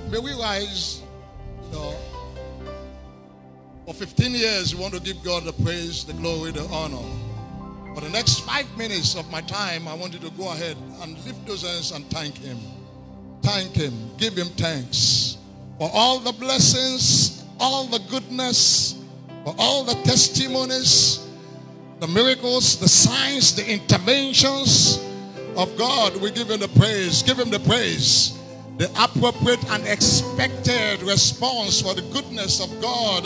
may we rise, for 15 years we want to give God the praise, the glory, the honor. For the next 5 minutes of my time, I want you to go ahead and lift those hands and thank him. Thank him. Give him thanks for all the blessings, all the goodness, for all the testimonies, the miracles, the signs, the interventions of God. We give him the praise. Give him the praise. The appropriate and expected response for the goodness of God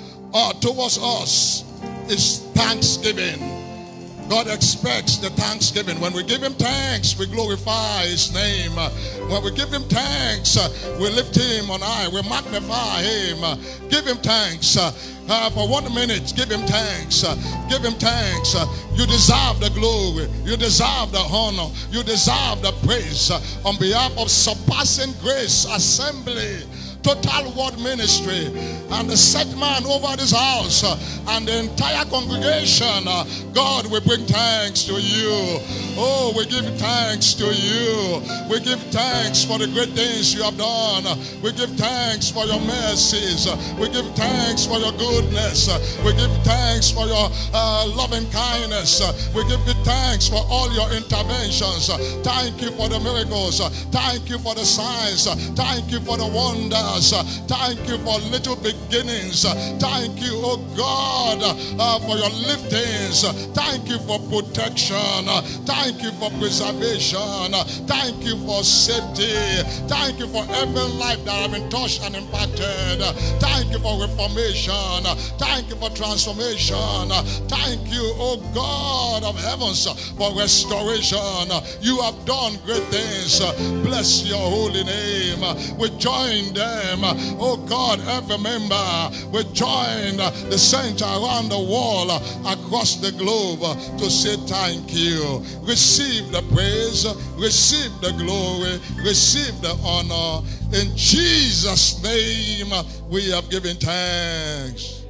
towards us is thanksgiving. God expects the thanksgiving. When we give him thanks, we glorify his name. When we give him thanks, we lift him on high. We magnify him. Give him thanks. For 1 minute, give him thanks. Give him thanks. You deserve the glory. You deserve the honor. You deserve the praise. On behalf of Surpassing Grace Assembly, Total Word Ministry, and the set man over this house, and the entire congregation, God, we bring thanks to you. Oh, we give thanks to you. We give thanks for the great things you have done. We give thanks for your mercies. We give thanks for your goodness. We give thanks for your loving kindness. We give you thanks for all your interventions. Thank you for the miracles. Thank you for the signs. Thank you for the wonders. Thank you for little beginnings. Thank you, oh God, for your liftings. Thank you for protection. Thank you for preservation. Thank you for safety. Thank you for every life that has been touched and impacted. Thank you for reformation. Thank you for transformation. Thank you, oh God of heavens, for restoration. You have done great things. Bless your holy name. We join them. Oh God, every member, we join the saints around the world, across the globe, to say thank you. Receive the praise, receive the glory, receive the honor. In Jesus' name, we have given thanks.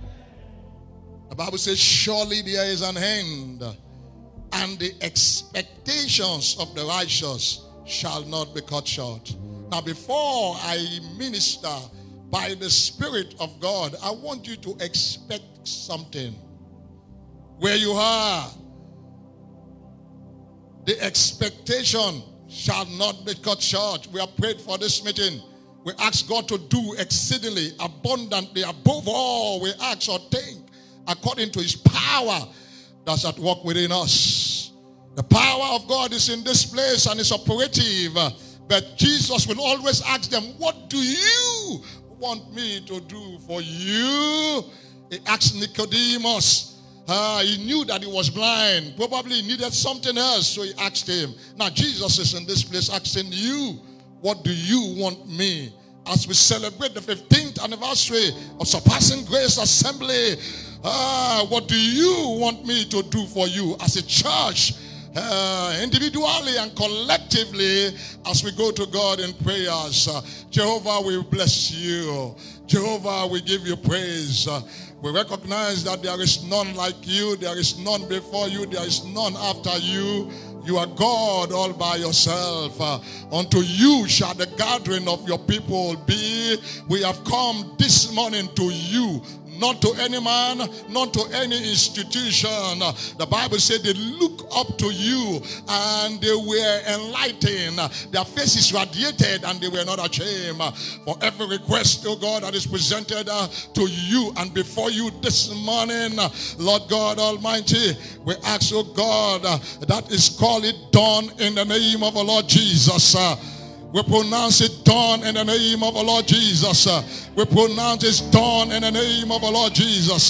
The Bible says, surely there is an end, and the expectations of the righteous shall not be cut short. Now, before I minister by the Spirit of God, I want you to expect something. Where you are, the expectation shall not be cut short. We have prayed for this meeting. We ask God to do exceedingly, abundantly, above all we ask or think, according to his power that's at work within us. The power of God is in this place and is operative. But Jesus will always ask them, what do you want me to do for you? He asked Nicodemus. He knew that he was blind. Probably he needed something else, so he asked him. Now Jesus is in this place asking you, what do you want me? As we celebrate the 15th anniversary of Surpassing Grace Assembly, what do you want me to do for you as a church? Individually and collectively, as we go to God in prayers. Jehovah, we bless you. Jehovah, we give you praise. We recognize that there is none like you. There is none before you. There is none after you. You are God all by yourself. Unto you shall the gathering of your people be. We have come this morning to you. Not to any man, not to any institution. The Bible said they look up to you and they were enlightened. Their faces radiated and they were not ashamed. For every request, oh God, that is presented to you and before you this morning, Lord God Almighty, we ask, oh God, that is call it done in the name of the Lord Jesus. We pronounce it done in the name of the Lord Jesus. We pronounce it done in the name of the Lord Jesus.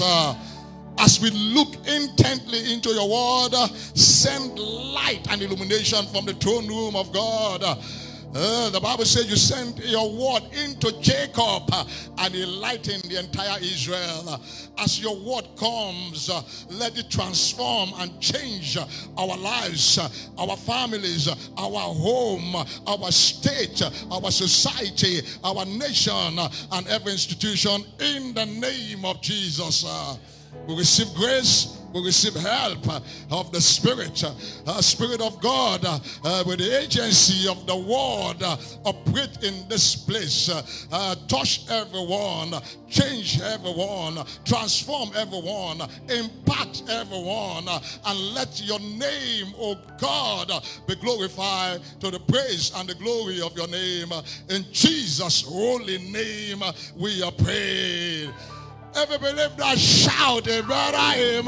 As we look intently into your word, send light and illumination from the throne room of God. The Bible says you sent your word into Jacob and he lightened the entire Israel. As your word comes, let it transform and change our lives, our families, our home, our state, our society, our nation, and every institution in the name of Jesus. We receive grace, We receive help of the Spirit, Spirit of God, with the agency of the Word, operate in this place, touch everyone, change everyone, transform everyone, impact everyone, and let your name, oh God, be glorified to the praise and the glory of your name. In Jesus' holy name, we are prayed. Every believer that shout, brother, amen.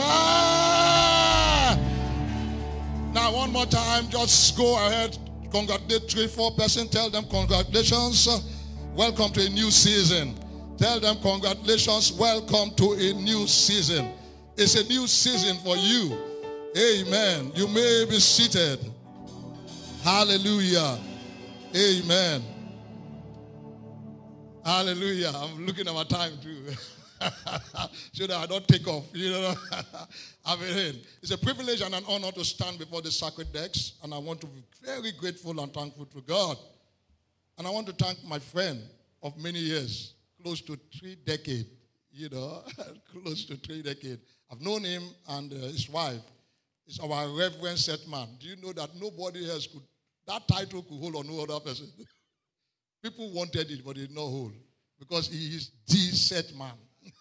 Now, one more time, just go ahead, congratulate 3-4 persons, tell them congratulations, welcome to a new season. Tell them congratulations, welcome to a new season. It's a new season for you. Amen. You may be seated. Hallelujah. Amen. Hallelujah. I'm looking at my time too. So that I don't take off. You know. I mean, it's a privilege and an honor to stand before the sacred decks, and I want to be very grateful and thankful to God. And I want to thank my friend of many years, close to 3 decades, you know, close to 3 decades. I've known him and his wife. It's our Reverend Set Man. Do you know that nobody else could, that title could hold on no other person? People wanted it, but it did not hold. Because he is the set man.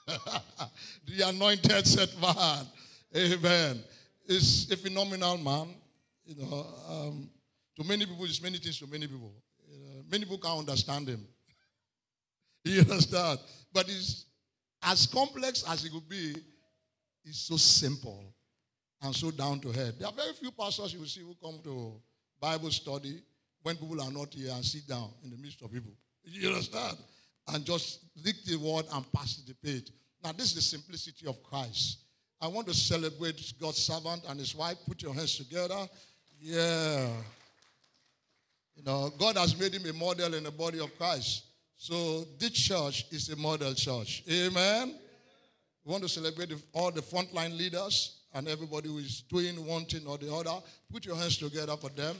The anointed set man. Amen. He's a phenomenal man. You know, to many people, it's many things to many people. Many people can't understand him. You understand? But he's as complex as he could be. He's so simple and so down to earth. There are very few pastors you will see who come to Bible study when people are not here and sit down in the midst of people. You understand? And just read the word and pass the page. Now, this is the simplicity of Christ. I want to celebrate God's servant and his wife. Put your hands together. Yeah. You know, God has made him a model in the body of Christ. So this church is a model church. Amen. We want to celebrate all the frontline leaders and everybody who is doing one thing or the other. Put your hands together for them.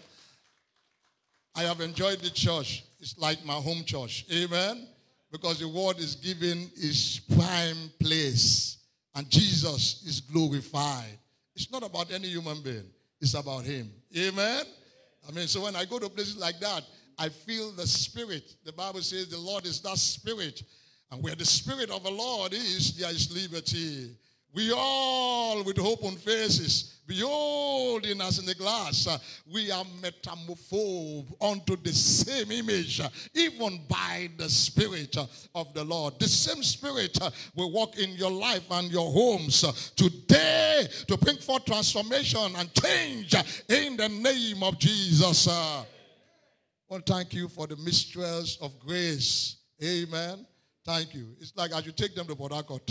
I have enjoyed the church. It's like my home church. Amen. Because the word is given its prime place. And Jesus is glorified. It's not about any human being. It's about him. Amen. I mean, so when I go to places like that, I feel the Spirit. The Bible says the Lord is that Spirit. And where the Spirit of the Lord is, there is liberty. We all, with open faces, beholding us in the glass, we are metamorphosed unto the same image, even by the Spirit of the Lord. The same Spirit will work in your life and your homes today to bring forth transformation and change in the name of Jesus. Well, thank you for the mistress of grace. Amen. Thank you. It's like I should take them to Port Harcourt.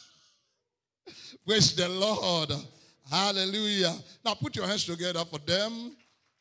Praise the Lord. Hallelujah. Now put your hands together for them.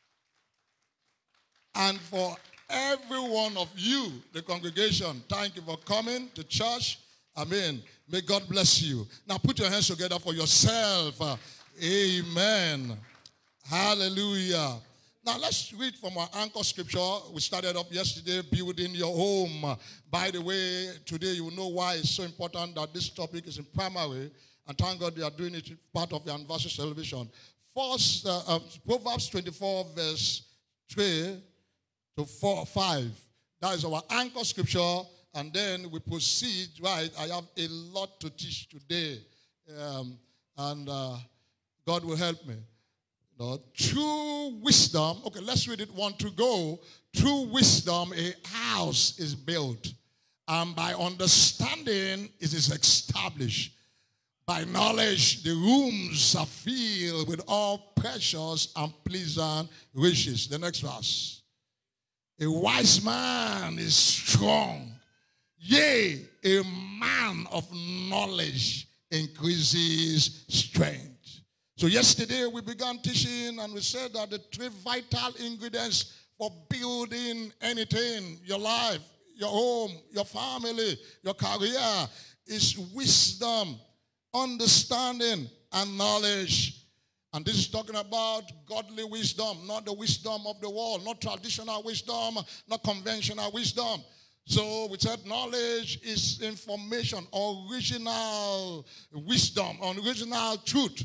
And for every one of you, the congregation, thank you for coming to church. Amen. May God bless you. Now put your hands together for yourself. Amen. Hallelujah. Now let's read from our anchor scripture. We started off yesterday, building your home. By the way, today you will know why it's so important that this topic is in primary. And thank God they are doing it part of the anniversary celebration. First, Proverbs 24, verse 3 to 5. That is our anchor scripture. And then we proceed, right? I have a lot to teach today. And God will help me. True wisdom. Okay, let's read it 1 to go. Through wisdom, a house is built. And by understanding, it is established. By knowledge, the rooms are filled with all precious and pleasant riches. The next verse. A wise man is strong. Yea, a man of knowledge increases strength. So yesterday we began teaching and we said that the 3 vital ingredients for building anything, your life, your home, your family, your career, is wisdom, understanding, and knowledge. And this is talking about godly wisdom, not the wisdom of the world, not traditional wisdom, not conventional wisdom. So we said knowledge is information, original wisdom, original truth.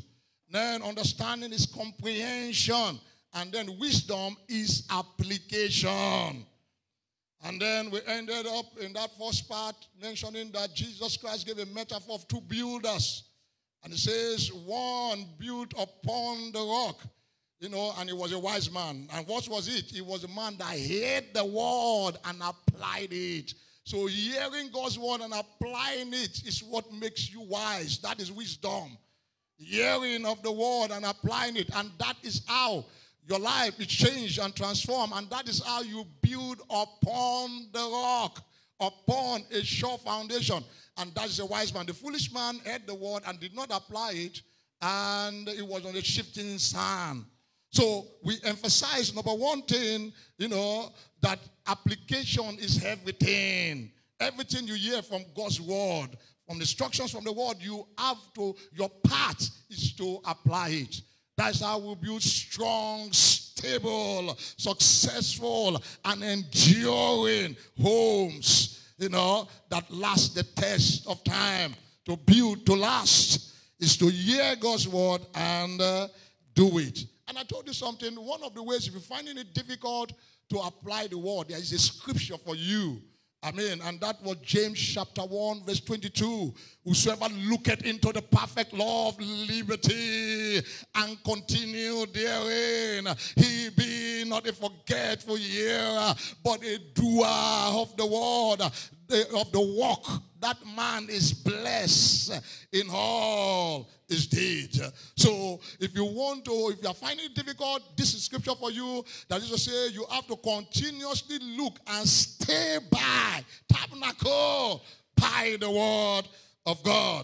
Then understanding is comprehension. And then wisdom is application. And then we ended up in that first part mentioning that Jesus Christ gave a metaphor of two builders. And it says one built upon the rock, and he was a wise man. And what was it? He was a man that heard the word and applied it. So hearing God's word and applying it is what makes you wise. That is wisdom. Hearing of the word and applying it. And that is how your life is changed and transformed. And that is how you build upon the rock, upon a sure foundation. And that is a wise man. The foolish man heard the word and did not apply it. And it was on a shifting sand. So we emphasize, number one thing, that application is everything. Everything you hear from God's word, from the instructions from the word, your part is to apply it. That's how we build strong, stable, successful, and enduring homes, that last the test of time. To build, to last, is to hear God's word and do it. And I told you something. One of the ways, if you're finding it difficult to apply the word, there is a scripture for you. And that was James chapter 1, verse 22. Whosoever looketh into the perfect law of liberty and continue therein, he be not a forgetful hearer, but a doer of the word, of the work. That man is blessed in all his deeds. So if you are finding it difficult, this is scripture for you. That is to say, you have to continuously look and stay by, tabernacle by the word of God.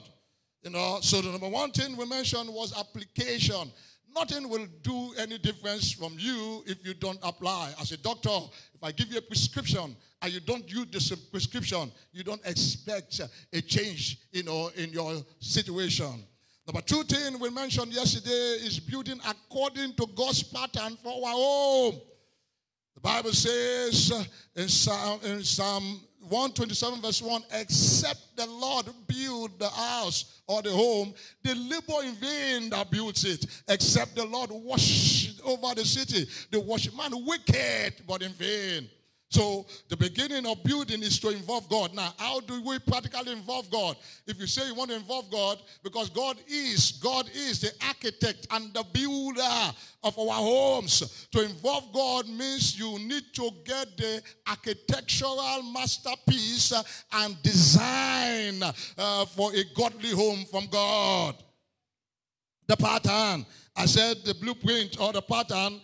So the number one thing we mentioned was application. Nothing will do any difference from you if you don't apply. As a doctor, if I give you a prescription and you don't use the prescription, you don't expect a change, in your situation. Number two thing we mentioned yesterday is building according to God's pattern for our home. The Bible says in Psalm 127 verse 1, except the Lord build the house or the home, they labor in vain that builds it. Except the Lord watch over the city, the watchman wicked but in vain. So the beginning of building is to involve God. Now, how do we practically involve God? If you say you want to involve God, because God is the architect and the builder of our homes. To involve God means you need to get the architectural masterpiece and design for a godly home from God. The pattern. I said the blueprint or the pattern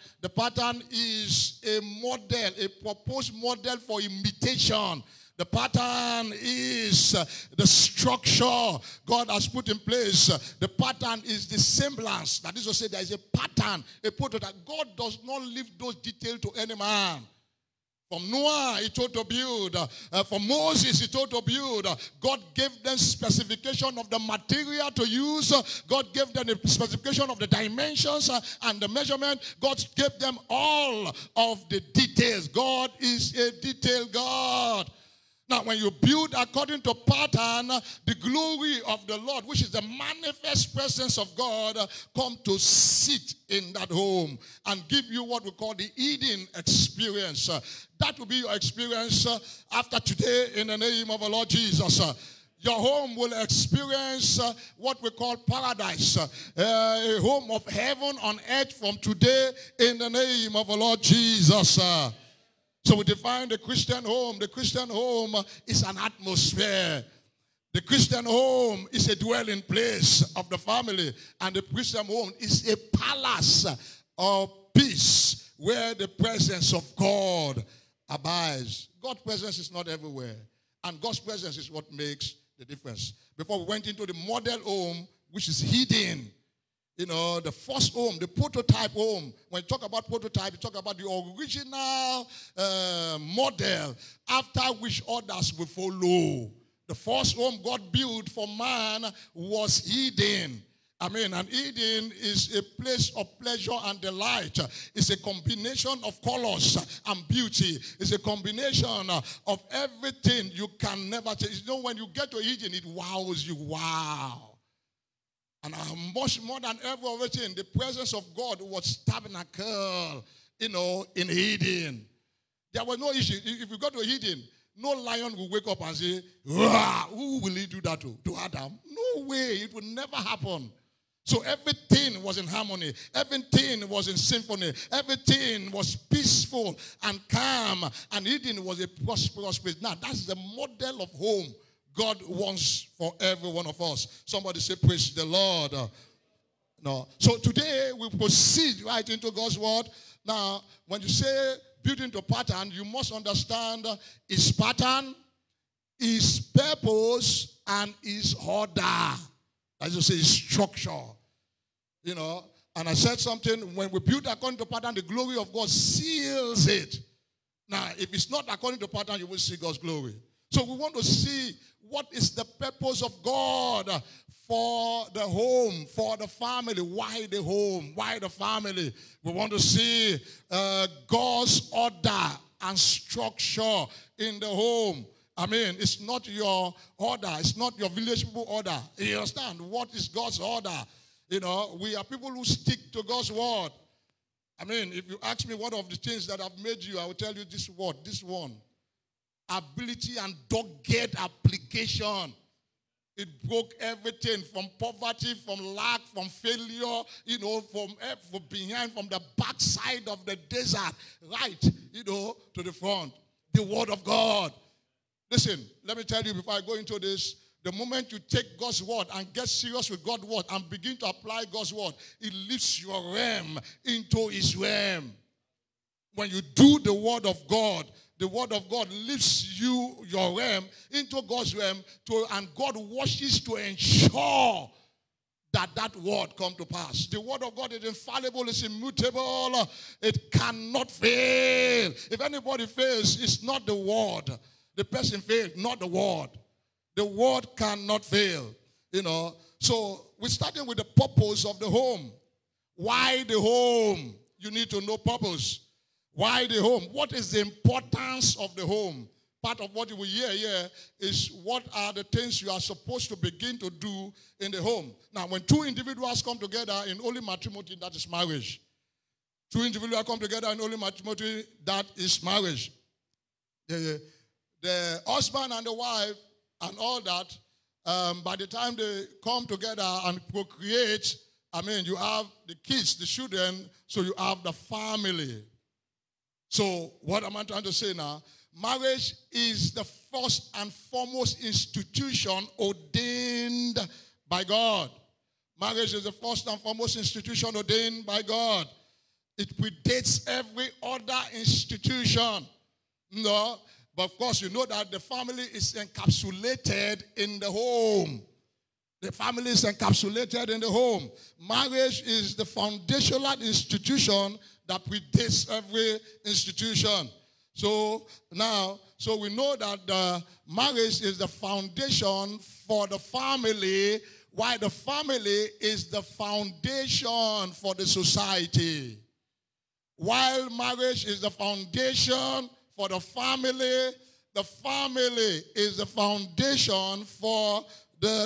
is a model, a proposed model for imitation. The pattern is the structure God has put in place. The pattern is the semblance. That is to say, there is a pattern, a prototype. God does not leave those details to any man. From Noah, he told to build. From Moses, he told to build. God gave them specification of the material to use. God gave them the specification of the dimensions and the measurement. God gave them all of the details. God is a detailed God. Now, when you build according to pattern, the glory of the Lord, which is the manifest presence of God, come to sit in that home and give you what we call the Eden experience. That will be your experience after today in the name of the Lord Jesus. Your home will experience what we call paradise, a home of heaven on earth from today in the name of the Lord Jesus. So we define the Christian home. The Christian home is an atmosphere. The Christian home is a dwelling place of the family. And the Christian home is a palace of peace where the presence of God abides. God's presence is not everywhere. And God's presence is what makes the difference. Before we went into the model home, which is hidden. The first home, the prototype home. When you talk about prototype, you talk about the original model after which others will follow. The first home God built for man was Eden. And Eden is a place of pleasure and delight. It's a combination of colors and beauty. It's a combination of everything you can never change. When you get to Eden, it wows you. Wow. And much more than everything, the presence of God was tabernacle, in Eden. There was no issue. If you go to Eden, no lion will wake up and say, who will he do that to? To Adam? No way. It will never happen. So everything was in harmony. Everything was in symphony. Everything was peaceful and calm. And Eden was a prosperous place. Now, that's the model of home God wants for every one of us. Somebody say, praise the Lord. No. So today we proceed right into God's word. Now, when you say building to pattern, you must understand his pattern, his purpose, and his order. As you say, his structure. And I said something, when we build according to pattern, the glory of God seals it. Now, if it's not according to pattern, you will see God's glory. So we want to see what is the purpose of God for the home, for the family. Why the home? Why the family? We want to see God's order and structure in the home. I mean, it's not your order. It's not your village people order. You understand? What is God's order? We are people who stick to God's word. I mean, if you ask me what of the things that have made you, I will tell you this word, this one. Ability and dogged application. It broke everything from poverty, from lack, from failure, from behind, from the backside of the desert, right, to the front. The word of God. Listen, let me tell you before I go into this, the moment you take God's word and get serious with God's word and begin to apply God's word, it lifts your realm into his realm. When you do the word of God lifts your realm into God's realm, and God washes to ensure that word come to pass. The word of God is infallible, it's immutable, it cannot fail. If anybody fails, it's not the word. The person failed, not the word. The word cannot fail. So we're starting with the purpose of the home. Why the home? You need to know purpose. Why the home? What is the importance of the home? Part of what you will hear here is what are the things you are supposed to begin to do in the home. Now, when two individuals come together in holy matrimony, that is marriage. Two individuals come together in holy matrimony, that is marriage. The husband and the wife and all that, by the time they come together and procreate, you have the kids, the children, so you have the family. So what am I trying to say now? Marriage is the first and foremost institution ordained by God. Marriage is the first and foremost institution ordained by God. It predates every other institution. But of course, you know that the family is encapsulated in the home. The family is encapsulated in the home. Marriage is the foundational institution that predates every institution. So we know that the marriage is the foundation for the family, while the family is the foundation for the society. While marriage is the foundation for the family is the foundation for the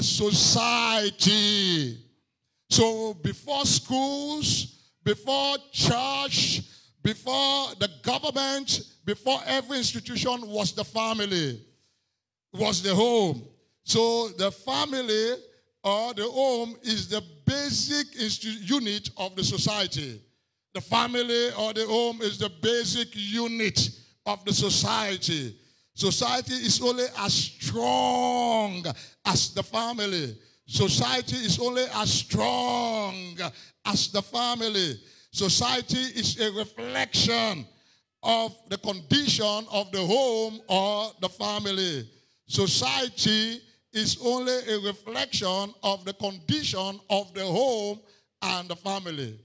society. So before schools, before church, before the government, before every institution was the family, was the home. So the family or the home is the basic unit of the society. The family or the home is the basic unit of the society. Society is only as strong as the family. Society is only as strong as the family. Society is a reflection of the condition of the home or the family. Society is only a reflection of the condition of the home and the family.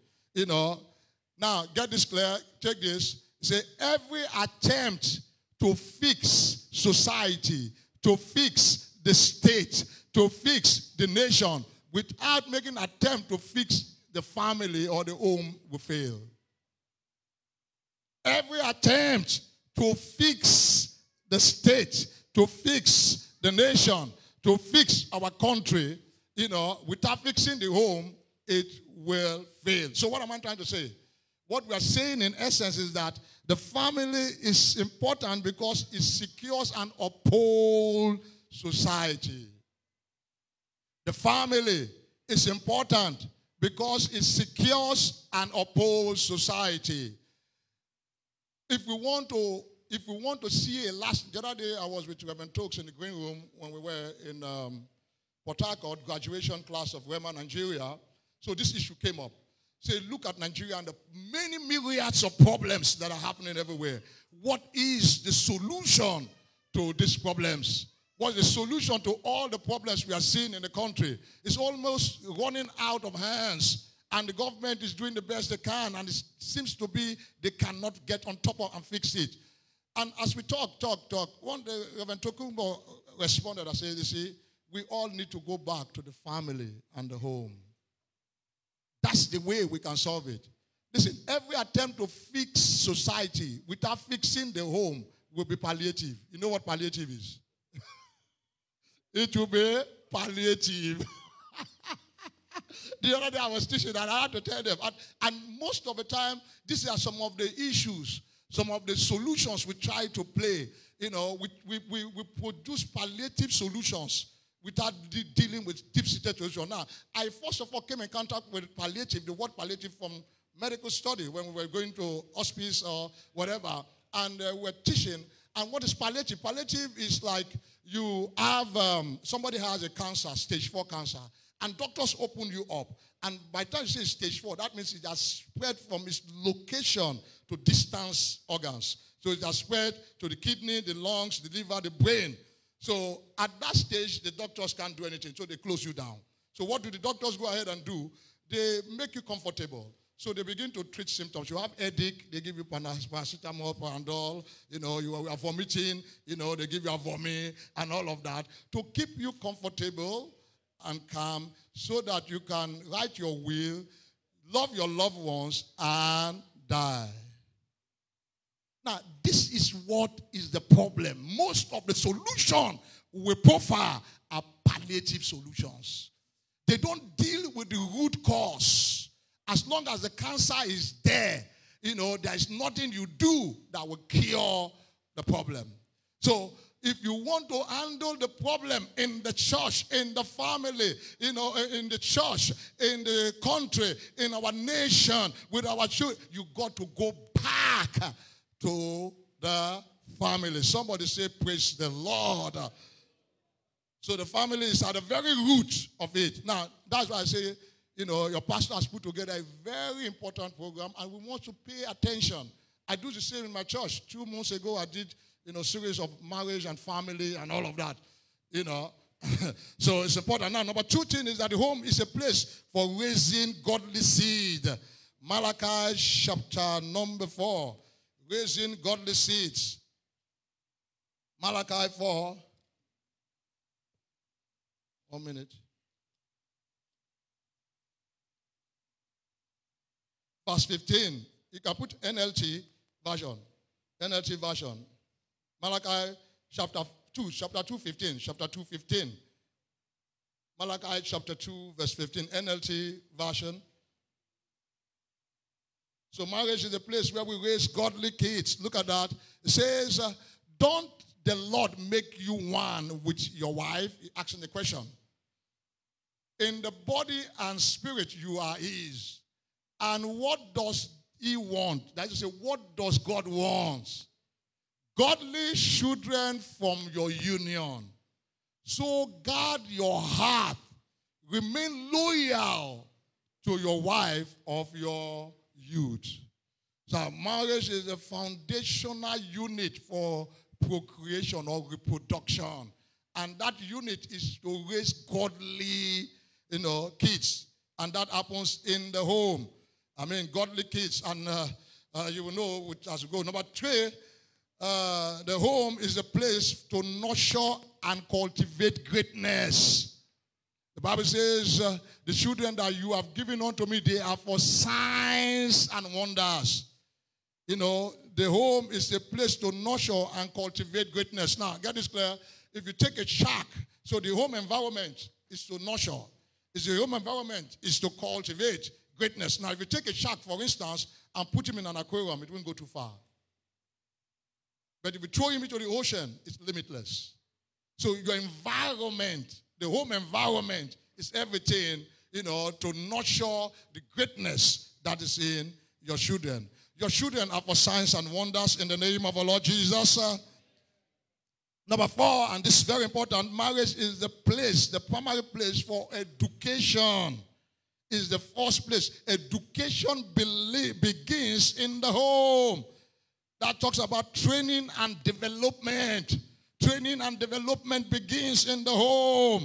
Now, get this clear. Take this. Say, every attempt to fix society, to fix the state, to fix the nation, without making an attempt to fix the family or the home will fail. Every attempt to fix the state, to fix the nation, to fix our country, without fixing the home, it will fail. So what am I trying to say? What we are saying in essence is that the family is important because it secures and upholds society. The family is important because it secures and upholds society. If we want to see a last, the other day I was with Reverend Tokes in the green room when we were in Port Harcourt graduation class of Rema, Nigeria. So this issue came up. Say, look at Nigeria and the many myriads of problems that are happening everywhere. What is the solution to these problems? What's the solution to all the problems we are seeing in the country? It's almost running out of hands, and the government is doing the best they can, and it seems to be they cannot get on top of and fix it. And as we talk, one day Reverend Tokumbo responded and said, you see, we all need to go back to the family and the home. That's the way we can solve it. Listen, every attempt to fix society without fixing the home will be palliative. You know what palliative is? It will be palliative. The other day I was teaching and I had to tell them. And most of the time, these are some of the issues, some of the solutions we try to play. We produce palliative solutions without dealing with deep situations. Now, I first of all came in contact with palliative, the word palliative from medical study when we were going to hospice or whatever, and we were teaching. And what is palliative? Palliative is like you have, somebody has a cancer, stage 4 cancer, and doctors open you up. And by the time you say stage 4, that means it has spread from its location to distant organs. So it has spread to the kidney, the lungs, the liver, the brain. So at that stage, the doctors can't do anything, so they close you down. So what do the doctors go ahead and do? They make you comfortable. So they begin to treat symptoms. You have headache, they give you paracetamol, Panadol, you are vomiting, they give you a vomit and all of that to keep you comfortable and calm so that you can write your will, love your loved ones, and die. Now, this is what is the problem. Most of the solutions we profile are palliative solutions. They don't deal with the root cause. As long as the cancer is there, there is nothing you do that will cure the problem. So, if you want to handle the problem in the church, in the family, in the church, in the country, in our nation, with our children, you got to go back to the family. Somebody say, praise the Lord. So the family is at the very root of it. Now, that's why I say, your pastor has put together a very important program, and we want to pay attention. I do the same in my church. 2 months ago, I did, series of marriage and family and all of that, So it's important. Now, number 2 thing is that the home is a place for raising godly seed. Malachi chapter number 4. Raising godly seeds. Malachi 4. 1 minute. Verse 15. You can put NLT version. NLT version. Malachi chapter 2, 15. Chapter 2, 15. Malachi chapter 2, verse 15. NLT version. So marriage is a place where we raise godly kids. Look at that. It says, don't the Lord make you one with your wife? Asking the question. In the body and spirit you are his. And what does he want? That is to say, what does God want? Godly children from your union. So guard your heart. Remain loyal to your wife of your youth. So marriage is a foundational unit for procreation or reproduction. And that unit is to raise godly, kids. And that happens in the home. Godly kids. And you will know as we go. Number 3, the home is a place to nurture and cultivate greatness. The Bible says, the children that you have given unto me, they are for signs and wonders. The home is a place to nurture and cultivate greatness. Now, get this clear. If you take a shack, so the home environment is to nurture. Is the home environment is to cultivate greatness. Now, if you take a shark, for instance, and put him in an aquarium, it won't go too far. But if you throw him into the ocean, it's limitless. So your environment, the home environment, is everything, to nurture the greatness that is in your children. Your children are for signs and wonders in the name of our Lord Jesus. Number 4, and this is very important, marriage is the primary place for education. Is the first place. Education begins in the home. That talks about training and development. Training and development begins in the home.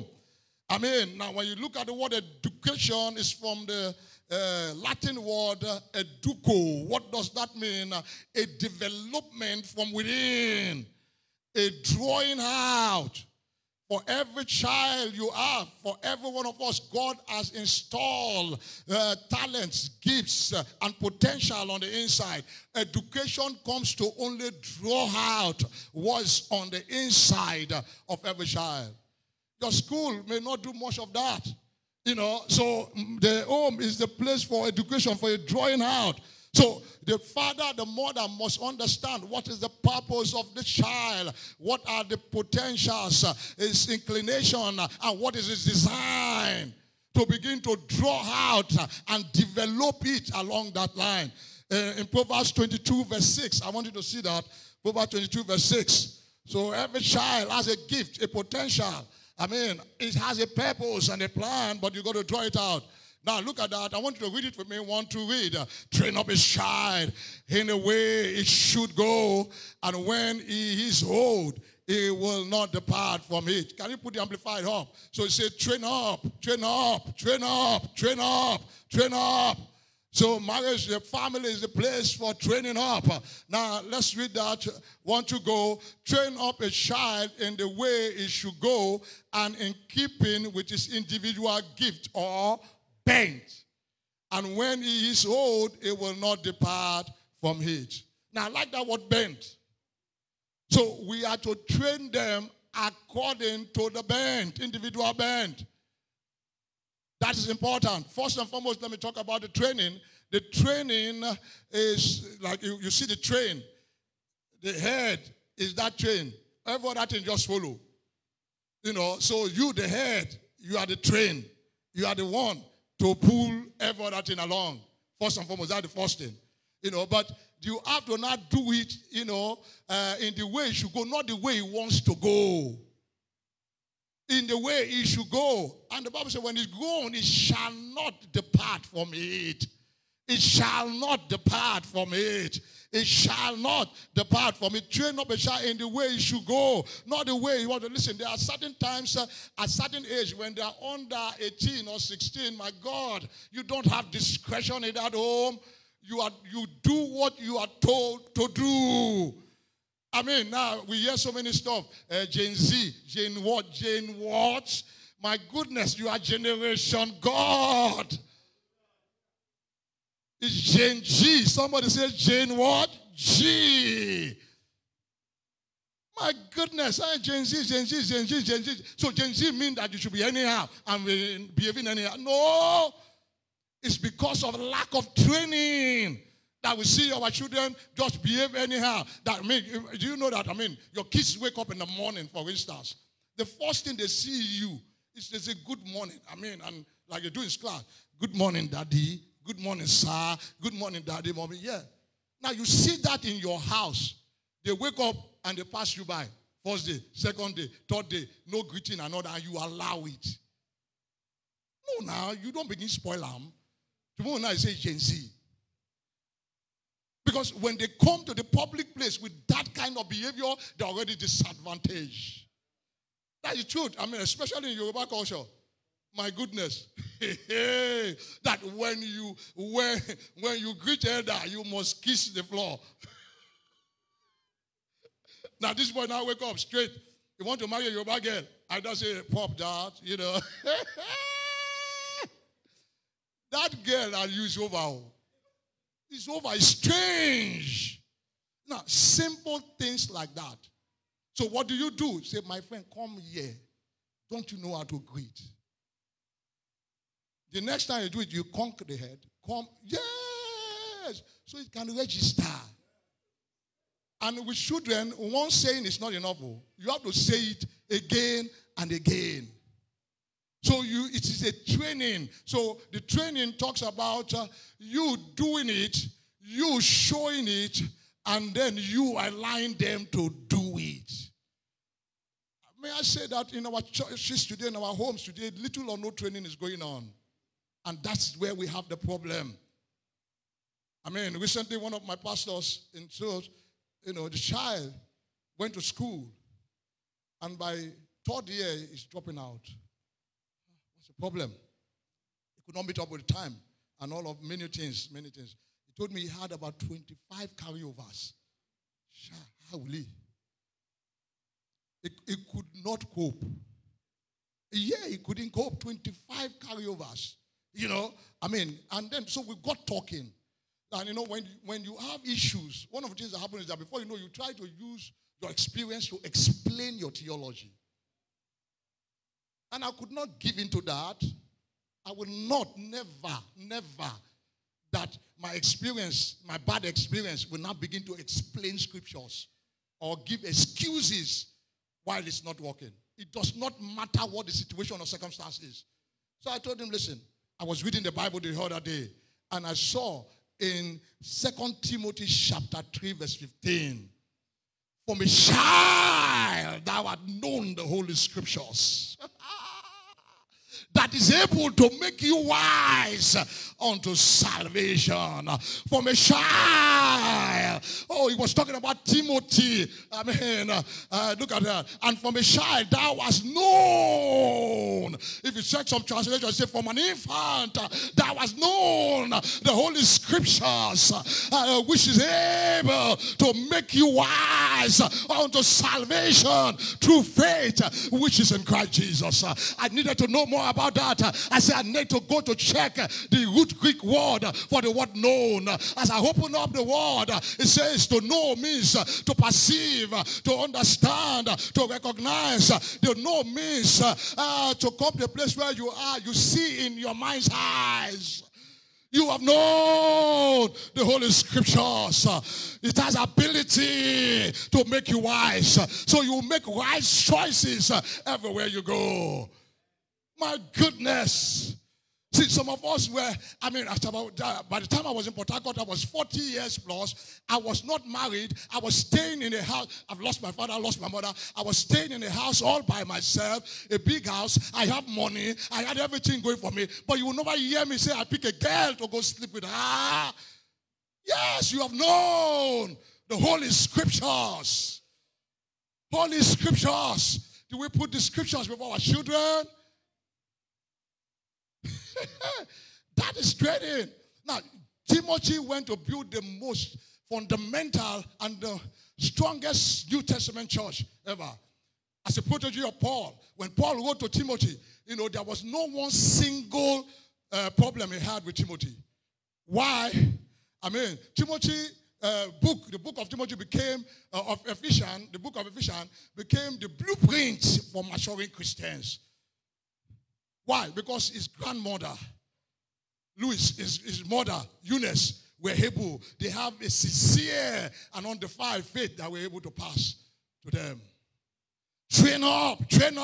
Now when you look at the word education, it's from the Latin word educo. What does that mean? A development from within. A drawing out. For every child you have, for every one of us, God has installed talents, gifts, and potential on the inside. Education comes to only draw out what's on the inside of every child. Your school may not do much of that. So the home is the place for education, for a drawing out. So the father, the mother must understand what is the purpose of the child, what are the potentials, his inclination, and what is his design, to begin to draw out and develop it along that line. In Proverbs 22 verse 6, I want you to see that. Proverbs 22 verse 6. So every child has a gift, a potential. It has a purpose and a plan, but you got to draw it out. Now, look at that. I want you to read it for me. 1, 2, read. Train up his child in the way it should go, and when he is old, he will not depart from it. Can you put the Amplified up? So it says, train up, train up, train up, train up, train up. So marriage, the family is the place for training up. Now, let's read that. 1, 2, go. Train up a child in the way it should go, and in keeping with his individual gift or bent, and when he is old, he will not depart from it. Now, I like that word bent. So we are to train them according to the bent, individual bent. That is important. First and foremost, let me talk about the training. The training is like you see the train. The head is that train. Every other thing just follow. So you, the head, you are the train. You are the one to pull every other thing along. First and foremost, that's the first thing. But you have to not do it, in the way it should go, not the way he wants to go. In the way he should go. And the Bible says, when it's grown, it shall not depart from it. It shall not depart from it. It shall not depart from it. Train up a child in the way he should go, not the way you want to listen. There are certain times at certain age when they are under 18 or 16, my God, you don't have discretion in that home. You do what you are told to do. Now we hear so many stuff. Gen Z, Gen what? Gen what? My goodness, you are Generation God. It's Gen G. Somebody says Gen what? G. My goodness. Gen Z, Gen Z, Gen Z, Gen Z. So Gen Z means that you should be anyhow and behaving anyhow. No. It's because of lack of training that we see our children just behave anyhow. Do you know that? Your kids wake up in the morning, for instance. The first thing they see you is they say, good morning. And like you do in class. Good morning, Daddy. Good morning, sir. Good morning, Daddy, Mommy. Yeah. Now, you see that in your house. They wake up and they pass you by. First day, second day, third day. No greeting and all that. And you allow it. No, now, you don't begin spoil them. Tomorrow night, say Gen Z. Because when they come to the public place with that kind of behavior, they're already disadvantaged. That's the truth. Especially in Yoruba culture. My goodness. That when you greet elder, you must kiss the floor. Now this boy now wake up straight. You want to marry a Yoruba girl? I don't say pop that, That girl that you is over. It's over. It's strange. Now, simple things like that. So what do? Say, my friend, come here. Don't you know how to greet? The next time you do it, you conk the head. Yes! So it can register. And with children, one saying is not enough. You have to say it again and again. So it is a training. So the training talks about you doing it, you showing it, and then you allowing them to do it. May I say that in our churches today, in our homes today, little or no training is going on. And that's where we have the problem. Recently one of my pastors in church, the child went to school. And by third year, he's dropping out. What's the problem? He could not meet up with the time. And all of many things. He told me he had about 25 carryovers. How will he? He could not cope. Yeah, he couldn't cope. 25 carryovers. And then so we got talking. And when you have issues, one of the things that happens is that before you know, you try to use your experience to explain your theology. And I could not give into that. I will not, never, that my experience, my bad experience, will not begin to explain scriptures or give excuses while it's not working. It does not matter what the situation or circumstance is. So I told him, listen, I was reading the Bible the other day, and I saw in 2 Timothy chapter 3, verse 15, from a child thou art known the Holy Scriptures, that is able to make you wise unto salvation. From a child. Oh, he was talking about Timothy. Look at that. And from a child thou was known. If you check some translations, say from an infant thou was known the Holy Scriptures, which is able to make you wise unto salvation through faith, which is in Christ Jesus. I needed to know more about that. I said I need to go to check the root Greek word for the word known. As I open up the word, it says to know means to perceive, to understand, to recognize. The know means to come to a place where you are, you see in your mind's eyes. You have known the Holy Scriptures. It has ability to make you wise. So you make wise choices everywhere you go. My goodness. See, some of us were, by the time I was in Port Harcourt, I was 40 years plus. I was not married. I was staying in a house. I've lost my father, I lost my mother. I was staying in a house all by myself, a big house. I have money. I had everything going for me. But you will never hear me say, I pick a girl to go sleep with her. Yes, you have known the Holy Scriptures. Holy Scriptures. Do we put the Scriptures before our children? That is training. Now, Timothy went to build the most fundamental and the strongest New Testament church ever. As a protege of Paul, when Paul wrote to Timothy, there was no one single problem he had with Timothy. Why? Timothy, the book of Timothy became, the book of Ephesians became the blueprint for maturing Christians. Why? Because his grandmother, Louis, his mother, Eunice, were able, they have a sincere and undefiled faith that we're able to pass to them. Train up.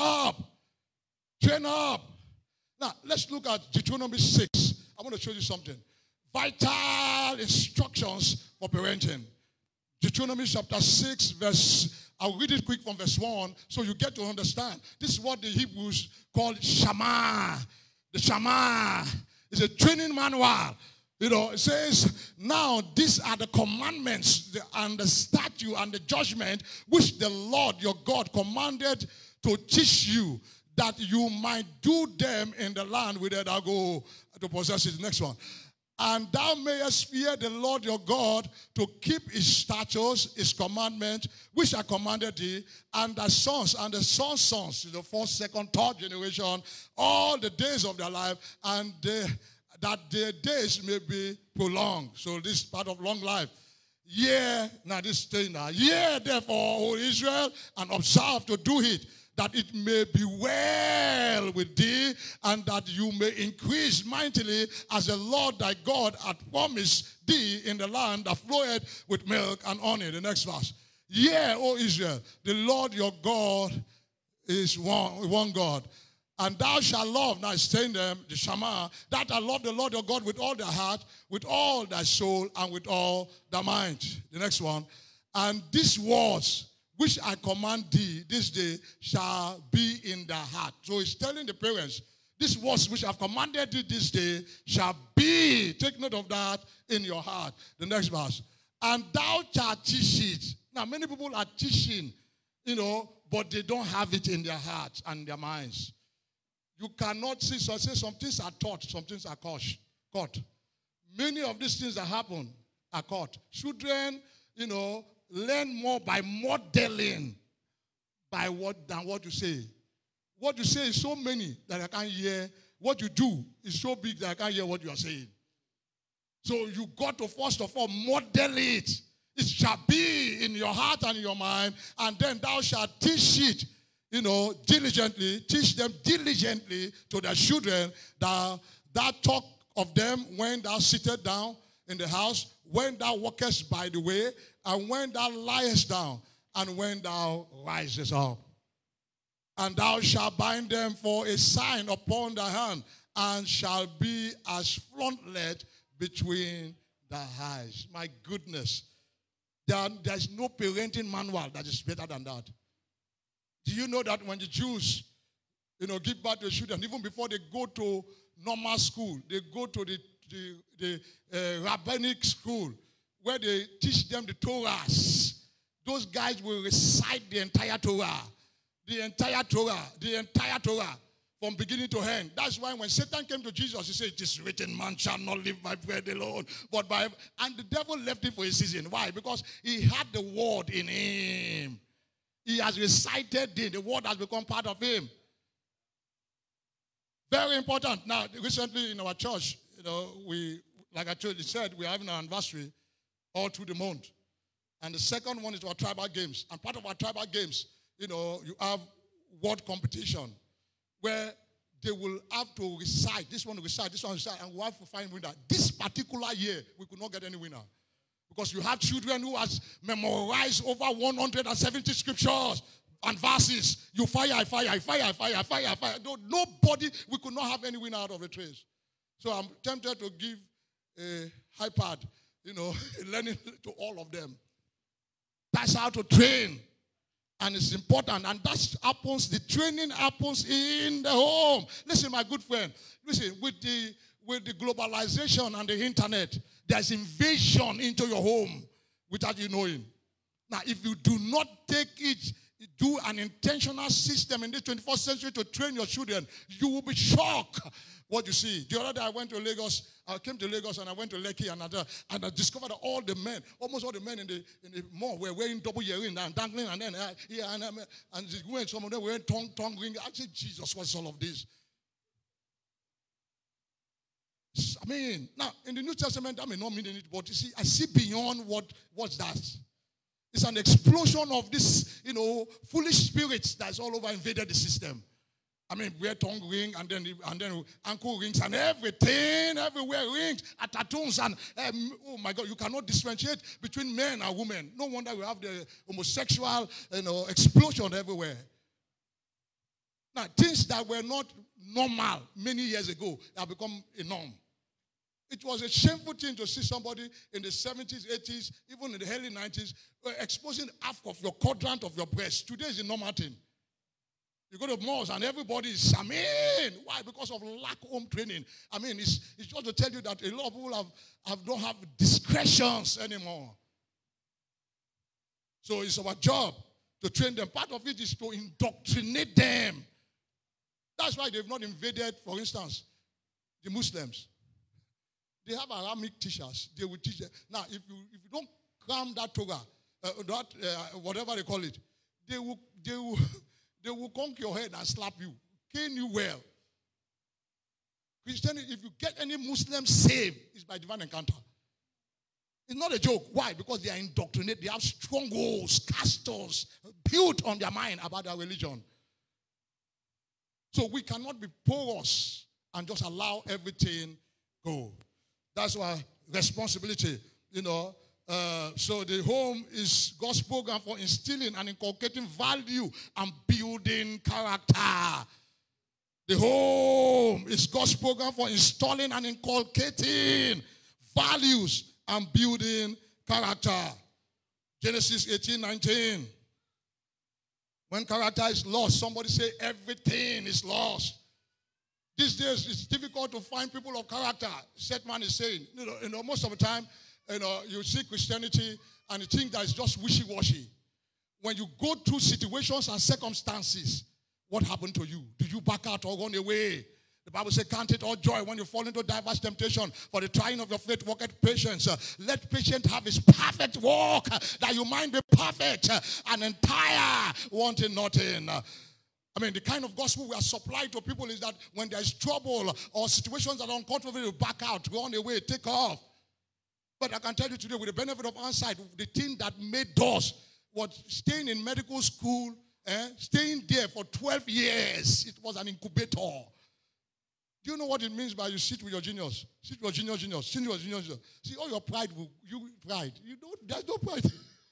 Now, let's look at Deuteronomy 6. I want to show you something. Vital instructions for parenting. Deuteronomy chapter 6, I'll read it quick from verse 1 so you get to understand. This is what the Hebrews call Shama. The Shama is a training manual. It says, now these are the commandments and the statute and the judgment which the Lord your God commanded to teach you, that you might do them in the land whither thou go to possess it. Next one. And thou mayest fear the Lord your God to keep his statutes, his commandments, which I commanded thee, and thy sons and the sons' sons, the first, second, third generation, all the days of their life, and that their days may be prolonged. So this is part of long life. Hear, now this thing now. Hear therefore, O Israel, and observe to do it, that it may be well with thee, and that you may increase mightily, as the Lord thy God hath promised thee in the land that floweth with milk and honey. The next verse. Hear, O Israel, the Lord your God is one God. And thou shalt love, now it's saying them, the Shema, that I love the Lord your God with all thy heart, with all thy soul, and with all thy mind. The next one. And these words which I command thee this day shall be in thy heart. So he's telling the parents, these words which I've commanded thee this day shall be, take note of that, in your heart. The next verse. And thou shalt teach it. Now many people are teaching, but they don't have it in their hearts and their minds. You cannot see, so I say some things are taught, some things are caught. Many of these things that happen are caught. Children, learn more by modeling than what you say. What you say is so many that I can't hear. What you do is so big that I can't hear what you are saying. So you got to first of all model it. It shall be in your heart and in your mind, and then thou shalt teach it, diligently. Teach them diligently to their children. Thou talk of them when thou sittest down in the house, when thou walkest by the way, and when thou liest down, and when thou risest up. And thou shalt bind them for a sign upon thy hand, and shall be as frontlet between thy eyes. My goodness. There's no parenting manual that is better than that. Do you know that when the Jews, give birth to children, even before they go to normal school, they go to the rabbinic school where they teach them the Torahs. Those guys will recite the entire Torah. The entire Torah. From beginning to end. That's why when Satan came to Jesus, he said, it is written, man shall not live by bread alone, but by... And the devil left it for a season. Why? Because he had the word in him. He has recited it. The word has become part of him. Very important. Now, recently in our church, like I told you, said, we're having an anniversary all through the month. And the second one is our tribal games. And part of our tribal games, you have word competition, where they will have to recite, this one will recite, and we'll have to find winner. This particular year, we could not get any winner. Because you have children who has memorized over 170 scriptures and verses. You fire. Nobody, we could not have any winner out of the trace. So I'm tempted to give a iPad, learning to all of them. That's how to train. And it's important. And the training happens in the home. Listen, my good friend. Listen, with the globalization and the internet, there's invasion into your home without you knowing. Now, if you do not do an intentional system in the 21st century to train your children, you will be shocked what you see. The other day I came to Lagos and I went to Lekki and I discovered that almost all the men in the mall were wearing double earrings and dangling, and then some of them were wearing tongue ring. I said, Jesus, what's all of this? I mean, now in the New Testament that may not mean anything, but you see, I see beyond what's that. It's an explosion of this, foolish spirits that's all over invaded the system. I mean, wear tongue ring and then ankle rings and everything, everywhere rings, tattoos, and oh my God, you cannot differentiate between men and women. No wonder we have the homosexual, explosion everywhere. Now, things that were not normal many years ago have become a norm. It was a shameful thing to see somebody in the 70s, 80s, even in the early 90s, exposing half of your quadrant of your breast. Today is a normal thing. You go to malls and everybody is, why? Because of lack of home training. It's just to tell you that a lot of people don't have discretions anymore. So it's our job to train them. Part of it is to indoctrinate them. That's why they've not invaded, for instance, the Muslims. They have Arabic teachers. They will teach them. Now, if you don't cram that Torah, whatever they call it, they will conk your head and slap you, cane you well. Christianity, if you get any Muslim saved, it's by divine encounter. It's not a joke. Why? Because they are indoctrinated. They have strongholds, castles built on their mind about their religion. So we cannot be porous and just allow everything go. That's our responsibility, So the home is God's program for instilling and inculcating value and building character. The home is God's program for installing and inculcating values and building character. Genesis 18:19. When character is lost, somebody say everything is lost. These days, it's difficult to find people of character. Setman is saying, most of the time, you see Christianity and you think that it's just wishy-washy. When you go through situations and circumstances, what happened to you? Do you back out or run away? The Bible says, count it all joy when you fall into diverse temptation, for the trying of your faith worketh patience. Let patience have its perfect work, that you might be perfect and entire, wanting nothing. The kind of gospel we are supplied to people is that when there is trouble or situations that are uncomfortable, you back out, run away, take off. But I can tell you today, with the benefit of hindsight, the thing that made us was staying in medical school, staying there for 12 years. It was an incubator. Do you know what it means by you sit with your genius? Sit with your genius. Sit with your genius. See, all your pride, pride. There's no pride.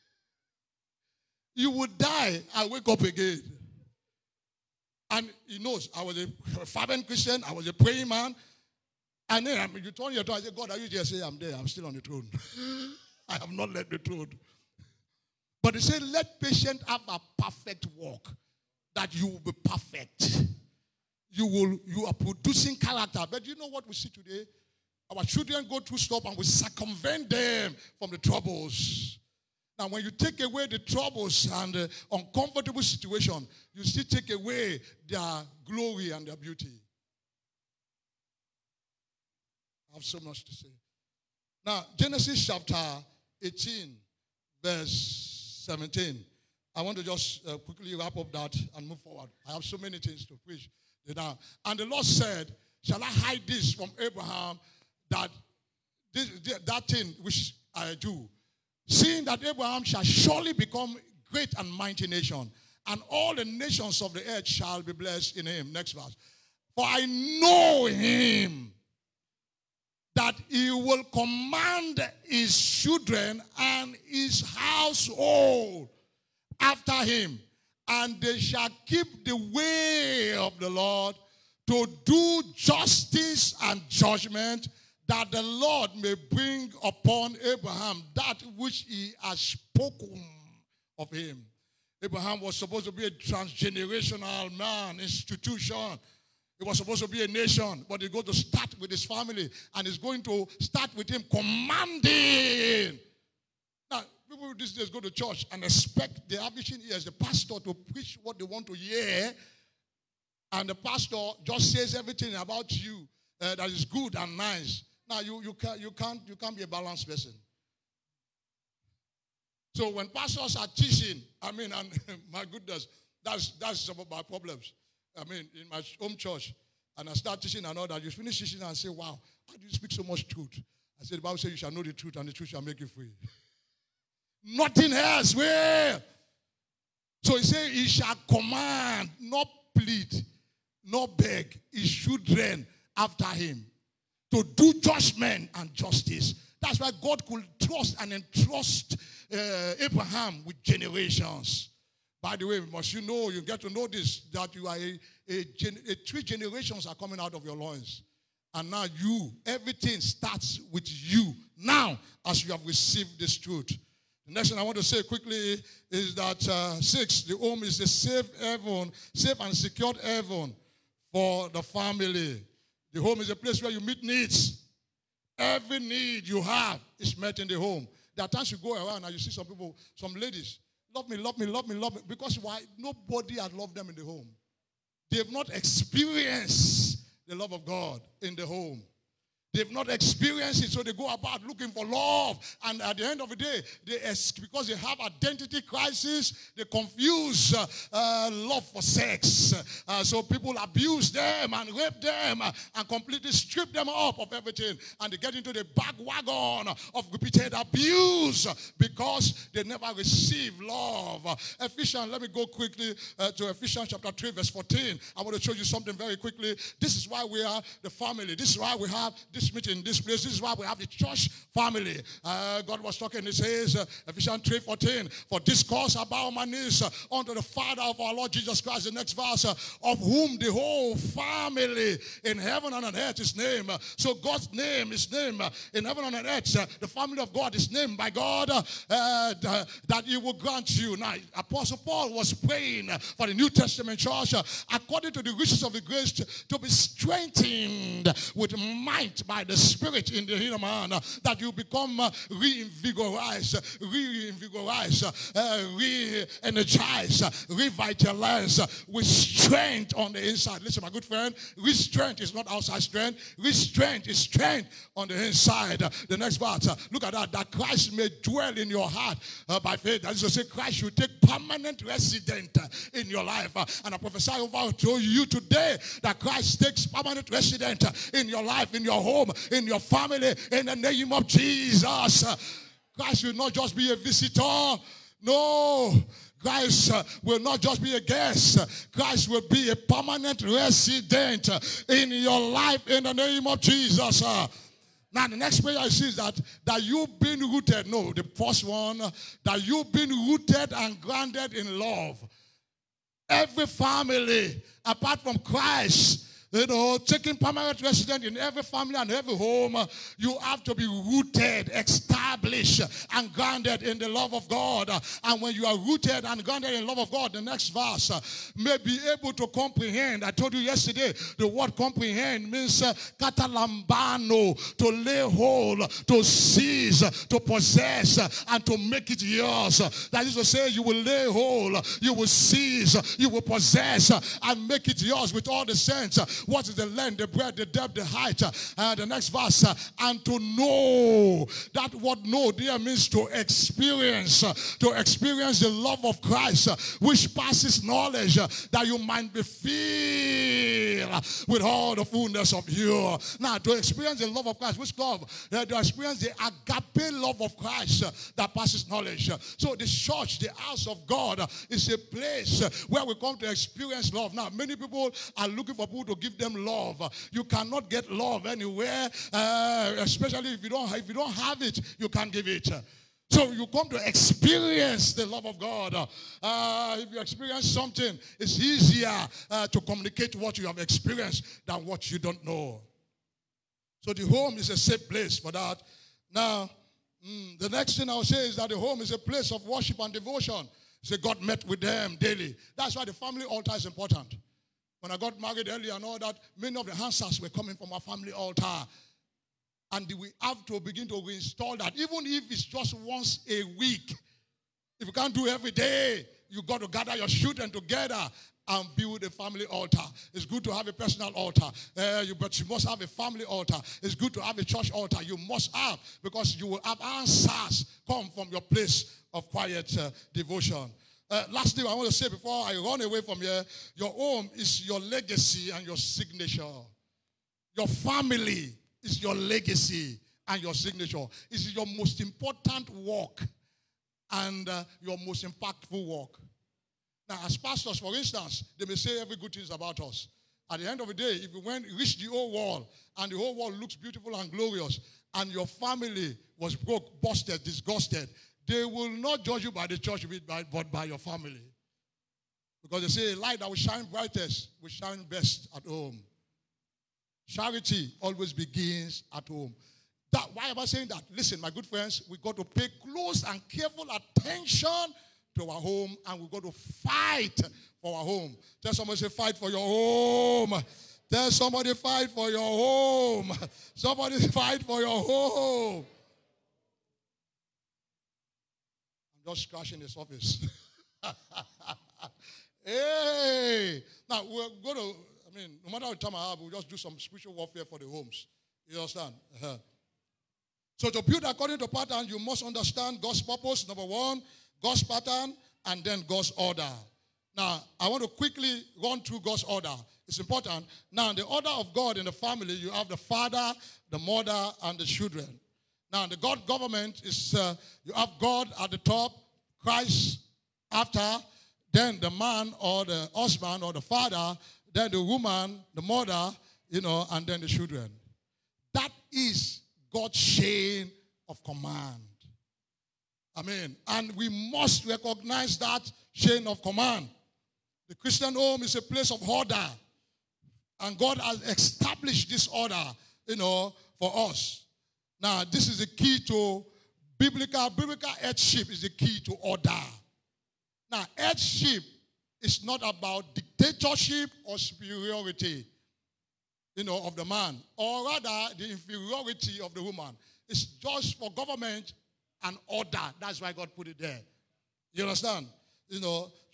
You would die and wake up again. And he knows I was a fervent Christian. I was a praying man. And then you turn your tongue and say, God, are you there? I say, I'm there. I'm still on the throne. I have not left the throne. But he said, let patience have a perfect work, that you will be perfect. You are producing character. But you know what we see today? Our children go through stuff and we circumvent them from the troubles. Now, when you take away the troubles and the uncomfortable situation, you still take away their glory and their beauty. I have so much to say. Now, Genesis chapter 18, verse 17. I want to just quickly wrap up that and move forward. I have so many things to preach. And the Lord said, shall I hide this from Abraham, that thing which I do, seeing that Abraham shall surely become great and mighty nation, and all the nations of the earth shall be blessed in him. Next verse. For I know him, that he will command his children and his household after him, and they shall keep the way of the Lord, to do justice and judgment, that the Lord may bring upon Abraham that which he has spoken of him. Abraham was supposed to be a transgenerational man, institution. It was supposed to be a nation, but he's going to start with his family, and he's going to start with him commanding. Now, people these days go to church and expect the average ears, the pastor, to preach what they want to hear, and the pastor just says everything about you that is good and nice. Now, you can't be a balanced person. So when pastors are teaching, and my goodness, that's some of my problems. In my home church, and I start teaching and all that, you finish teaching and say, wow, how do you speak so much truth? I said, the Bible says you shall know the truth, and the truth shall make you free. Nothing else. Where? So he said, he shall command, not plead, not beg his children after him to do judgment and justice. That's why God could trust and entrust Abraham with generations. By the way, you get to know this, that you are three generations are coming out of your loins. And now everything starts with you now as you have received this truth. The next thing I want to say quickly is that 6, the home is a safe and secured haven for the family. The home is a place where you meet needs. Every need you have is met in the home. There are times you go around and you see some people, some ladies, love me, love me, love me, love me. Because why? Nobody had loved them in the home. They have not experienced the love of God in the home. They've not experienced it, so they go about looking for love. And at the end of the day, because they have identity crisis, they confuse love for sex. So people abuse them and rape them and completely strip them up of everything. And they get into the back wagon of repeated abuse because they never receive love. Ephesians, let me go quickly to Ephesians chapter 3, verse 14. I want to show you something very quickly. This is why we are the family. This is why we have this meeting, this place. This is why we have the church family. God was talking. He says, Ephesians 3:14, for this cause I bow my knees unto the Father of our Lord Jesus Christ. The next verse, of whom the whole family in heaven and on earth is named. So God's name is named in heaven and on earth. The family of God is named by God that He will grant you. Now, Apostle Paul was praying for the New Testament church according to the riches of the grace to be strengthened with might by the Spirit in the inner man, that you become re-energized, revitalized with strength on the inside. Listen, my good friend, strength is not outside strength. Strength is strength on the inside. The next verse, look at that Christ may dwell in your heart by faith. That is to say, Christ should take permanent resident in your life. And I prophesy over to you today that Christ takes permanent resident in your life, in your home, in your family, in the name of Jesus. Christ will not just be a visitor. No. Christ will not just be a guest. Christ will be a permanent resident in your life in the name of Jesus. Now, the next prayer I see is that you've been rooted. No, the first one, that you've been rooted and grounded in love. Every family, apart from Christ, taking permanent residence in every family and every home, you have to be rooted, established, and grounded in the love of God. And when you are rooted and grounded in the love of God, the next verse may be able to comprehend. I told you yesterday, the word comprehend means katalambano, to lay hold, to seize, to possess, and to make it yours. That is to say, you will lay hold, you will seize, you will possess, and make it yours with all the sense. What is the length, the breadth, the depth, the height? The next verse, and to know. That word know there means to experience the love of Christ, which passes knowledge, that you might be filled with all the fullness of you. Now, to experience the love of Christ, which love? To experience the agape love of Christ that passes knowledge. So the church, the house of God, is a place where we come to experience love. Now, many people are looking for people to give them love. You cannot get love anywhere, especially if you don't have it, you can't give it. So you come to experience the love of God. If you experience something, it's easier to communicate what you have experienced than what you don't know. So the home is a safe place for that. Now, the next thing I'll say is that the home is a place of worship and devotion. So God met with them daily. That's why the family altar is important. When I got married earlier and all that, many of the answers were coming from our family altar. And we have to begin to reinstall that. Even if it's just once a week. If you can't do it every day, you got to gather your children together and build a family altar. It's good to have a personal altar, but you must have a family altar. It's good to have a church altar. You must have, because you will have answers come from your place of quiet devotion. Lastly, I want to say before I run away from here, your home is your legacy and your signature. Your family is your legacy and your signature. It's your most important work and your most impactful work. Now, as pastors, for instance, they may say every good thing about us. At the end of the day, if you reach the whole world and the whole world looks beautiful and glorious, and your family was broke, busted, disgusted, they will not judge you by the church, but by your family. Because they say a light that will shine brightest will shine best at home. Charity always begins at home. Why am I saying that? Listen, my good friends, we've got to pay close and careful attention to our home, and we've got to fight for our home. Tell somebody, say, fight for your home. Tell somebody, fight for your home. Somebody fight for your home. Just scratching the surface. Hey! Now, we're going to, no matter how much time I have, we'll just do some spiritual warfare for the homes. You understand? So to build according to pattern, you must understand God's purpose, number one, God's pattern, and then God's order. Now, I want to quickly run through God's order. It's important. Now, in the order of God in the family, you have the father, the mother, and the children. Now, the God government is, you have God at the top, Christ after, then the man or the husband or the father, then the woman, the mother, and then the children. That is God's chain of command. Amen. And we must recognize that chain of command. The Christian home is a place of order. And God has established this order, for us. Now, this is the key to biblical headship is the key to order. Now, headship is not about dictatorship or superiority, of the man, or rather the inferiority of the woman. It's just for government and order. That's why God put it there. You understand? It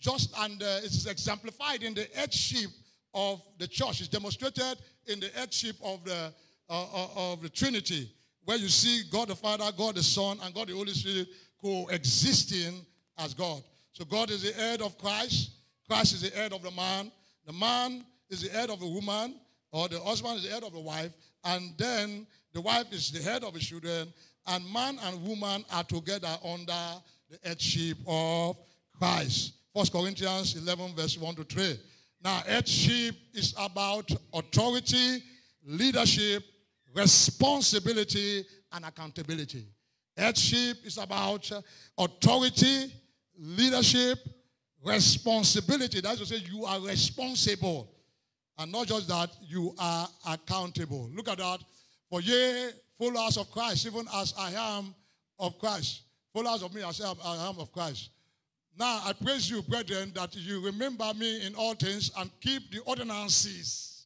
is exemplified in the headship of the church. It's demonstrated in the headship of the Trinity, where you see God the Father, God the Son, and God the Holy Spirit coexisting as God. So God is the head of Christ. Christ is the head of the man. The man is the head of the woman, or the husband is the head of the wife, and then the wife is the head of the children, and man and woman are together under the headship of Christ. 1 Corinthians 11, verse 1 to 3. Now, headship is about authority, leadership, responsibility, and accountability. Headship is about authority, leadership, responsibility. That's to say you are responsible. And not just that, you are accountable. Look at that. For ye, followers of Christ, even as I am of Christ. Followers of me, as I am of Christ. Now, I praise you, brethren, that you remember me in all things and keep the ordinances,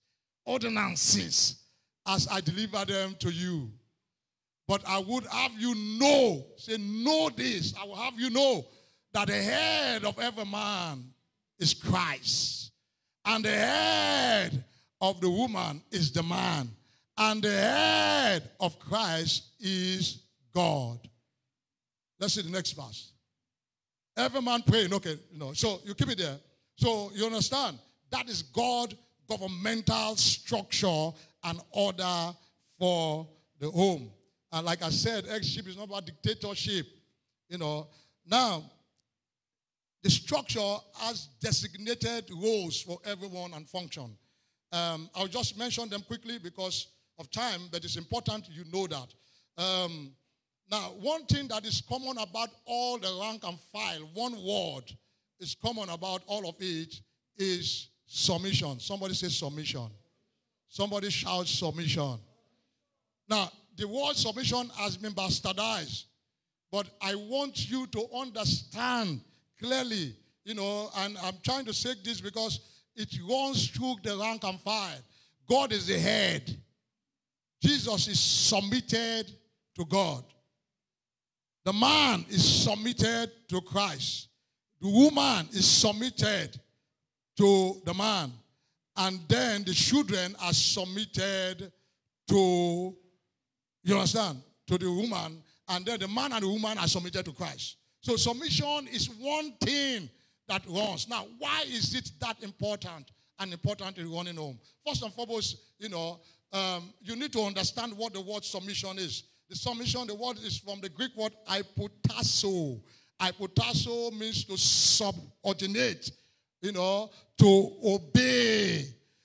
as I deliver them to you. But I would have you know, say, know this, I will have you know that the head of every man is Christ. And the head of the woman is the man. And the head of Christ is God. Let's see the next verse. Every man praying, okay, so you keep it there. So you understand, that is God's governmental structure and order for the home. And like I said, headship is not about dictatorship. Now, the structure has designated roles for everyone and function. I'll just mention them quickly because of time, but it's important you know that. Now, one thing that is common about all the rank and file, one word is common about all of it, is submission. Somebody say submission. Somebody shout submission. Now, the word submission has been bastardized, but I want you to understand clearly, and I'm trying to say this because it runs through the rank and file. God is the head. Jesus is submitted to God. The man is submitted to Christ. The woman is submitted to the man. And then the children are submitted to, you understand, to the woman. And then the man and the woman are submitted to Christ. So submission is one thing that runs. Now, why is it that important and important in running home? First and foremost, you need to understand what the word submission is. The submission, the word is from the Greek word hypotasso. Hypotasso means to subordinate, to obey.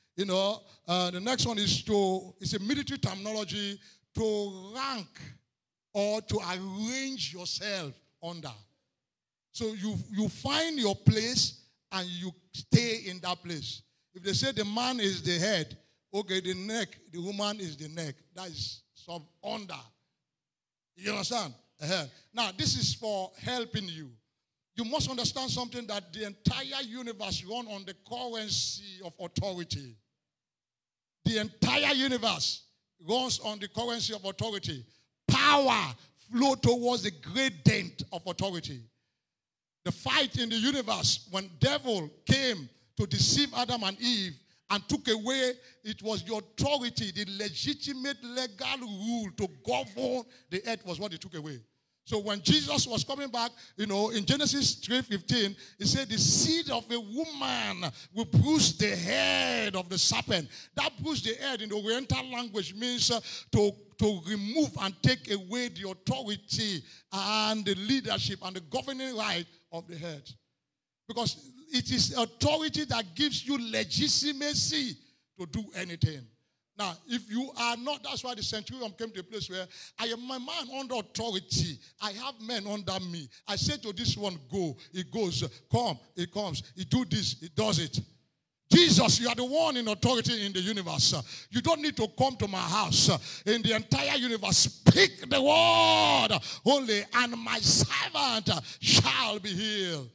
The next one is it's a military terminology, to rank or to arrange yourself under. So you find your place and you stay in that place. If they say the man is the head, okay, the neck, the woman is the neck. That is sub under. You understand? Now, this is for helping you. You must understand something, that the entire universe runs on the currency of authority. The entire universe runs on the currency of authority. Power flows towards the gradient of authority. The fight in the universe, when devil came to deceive Adam and Eve and took away, it was the authority, the legitimate legal rule to govern the earth was what he took away. So when Jesus was coming back, in Genesis 3:15, he said the seed of a woman will bruise the head of the serpent. That bruise the head in the Oriental language means to remove and take away the authority and the leadership and the governing right of the head. Because it is authority that gives you legitimacy to do anything. Now, if you are not, that's why the centurion came to a place where I am my man under authority. I have men under me. I say to this one, go. He goes. Come. He comes. He do this. He does it. Jesus, you are the one in authority in the universe. You don't need to come to my house. In the entire universe, speak the word only, and my servant shall be healed.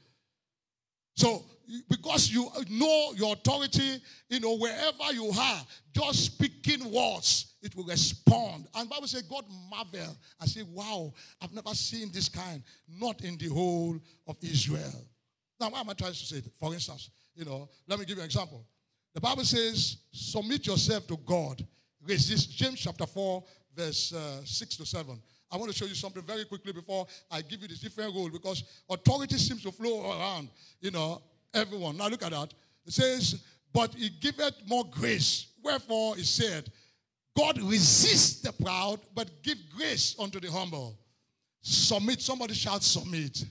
So, because you know your authority, wherever you are, just speaking words, it will respond. And the Bible says God marveled. I say, wow, I've never seen this kind, not in the whole of Israel. Now, what am I trying to say? For instance, let me give you an example. The Bible says, submit yourself to God. Resist. James chapter 4, verse 6 to 7. I want to show you something very quickly before I give you this different role, because authority seems to flow around, everyone. Now look at that. It says, but he giveth more grace. Wherefore he said, God resists the proud, but give grace unto the humble. Submit. Somebody shout submit. It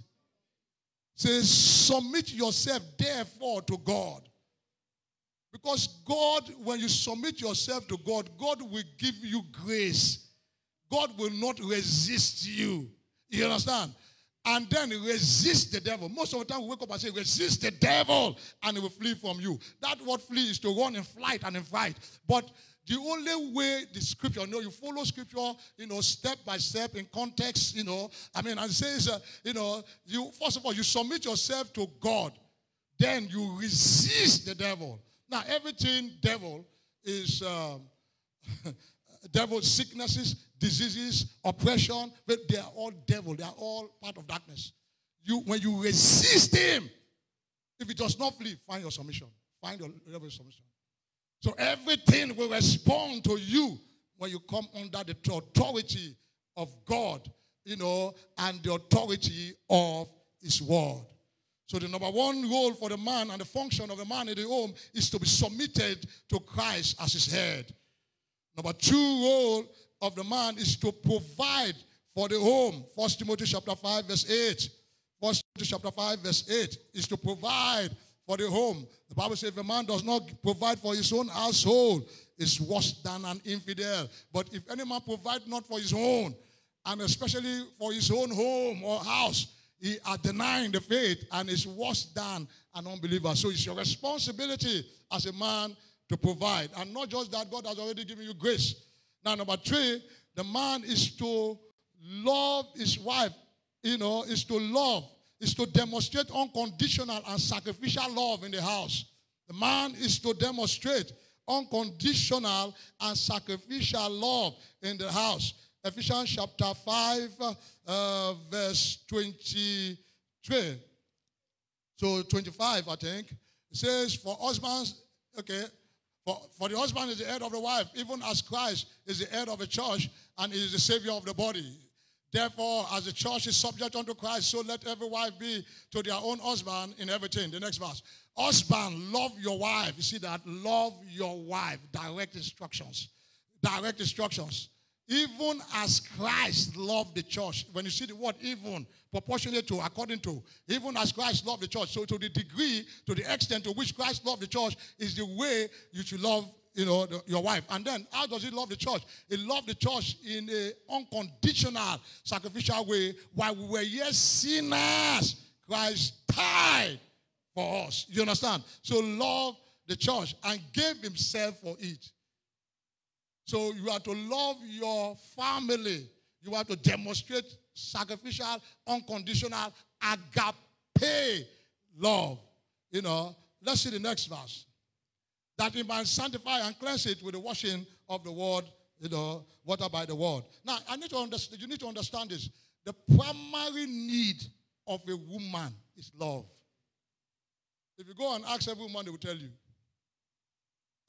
says, submit yourself therefore to God. Because God, when you submit yourself to God, God will give you grace. God will not resist you. You understand? And then resist the devil. Most of the time we wake up and say, resist the devil, and he will flee from you. That word flee is to run in flight and in fright. But the only way the scripture, you follow scripture, step by step in context, and it says, you first of all, you submit yourself to God. Then you resist the devil. Now, everything devil is devil, sicknesses, diseases, oppression, but they are all devil. They are all part of darkness. When you resist him, if he does not flee, find your submission. Find your level of submission. So everything will respond to you when you come under the authority of God, and the authority of his word. So the number one role for the man and the function of the man in the home is to be submitted to Christ as his head. Number two role of the man is to provide for the home. 1 Timothy chapter 5 verse 8. 1 Timothy chapter 5 verse 8 is to provide for the home. The Bible says if a man does not provide for his own household, is worse than an infidel. But if any man provide not for his own, and especially for his own home or house, he are denying the faith and is worse than an unbeliever. So it's your responsibility as a man to provide. And not just that, God has already given you grace. Now, number three, the man is to love his wife, is to love, is to demonstrate unconditional and sacrificial love in the house. The man is to demonstrate unconditional and sacrificial love in the house. Ephesians chapter 5, verse 23. So 25, I think. It says, for husbands, for the husband is the head of the wife, even as Christ is the head of the church and is the savior of the body. Therefore, as the church is subject unto Christ, so let every wife be to their own husband in everything. The next verse. Husband, love your wife. You see that? Love your wife. Direct instructions. Direct instructions. Even as Christ loved the church. When you see the word even, proportionate to, according to, even as Christ loved the church. So to the degree, to the extent to which Christ loved the church is the way you should love, your wife. And then, how does he love the church? He loved the church in an unconditional, sacrificial way. While we were yet sinners, Christ died for us. You understand? So love the church and gave himself for it. So you have to love your family. You have to demonstrate sacrificial, unconditional, agape love. Let's see the next verse. That he might sanctify and cleanse it with the washing of the word, water by the word. Now, you need to understand this. The primary need of a woman is love. If you go and ask every woman, they will tell you.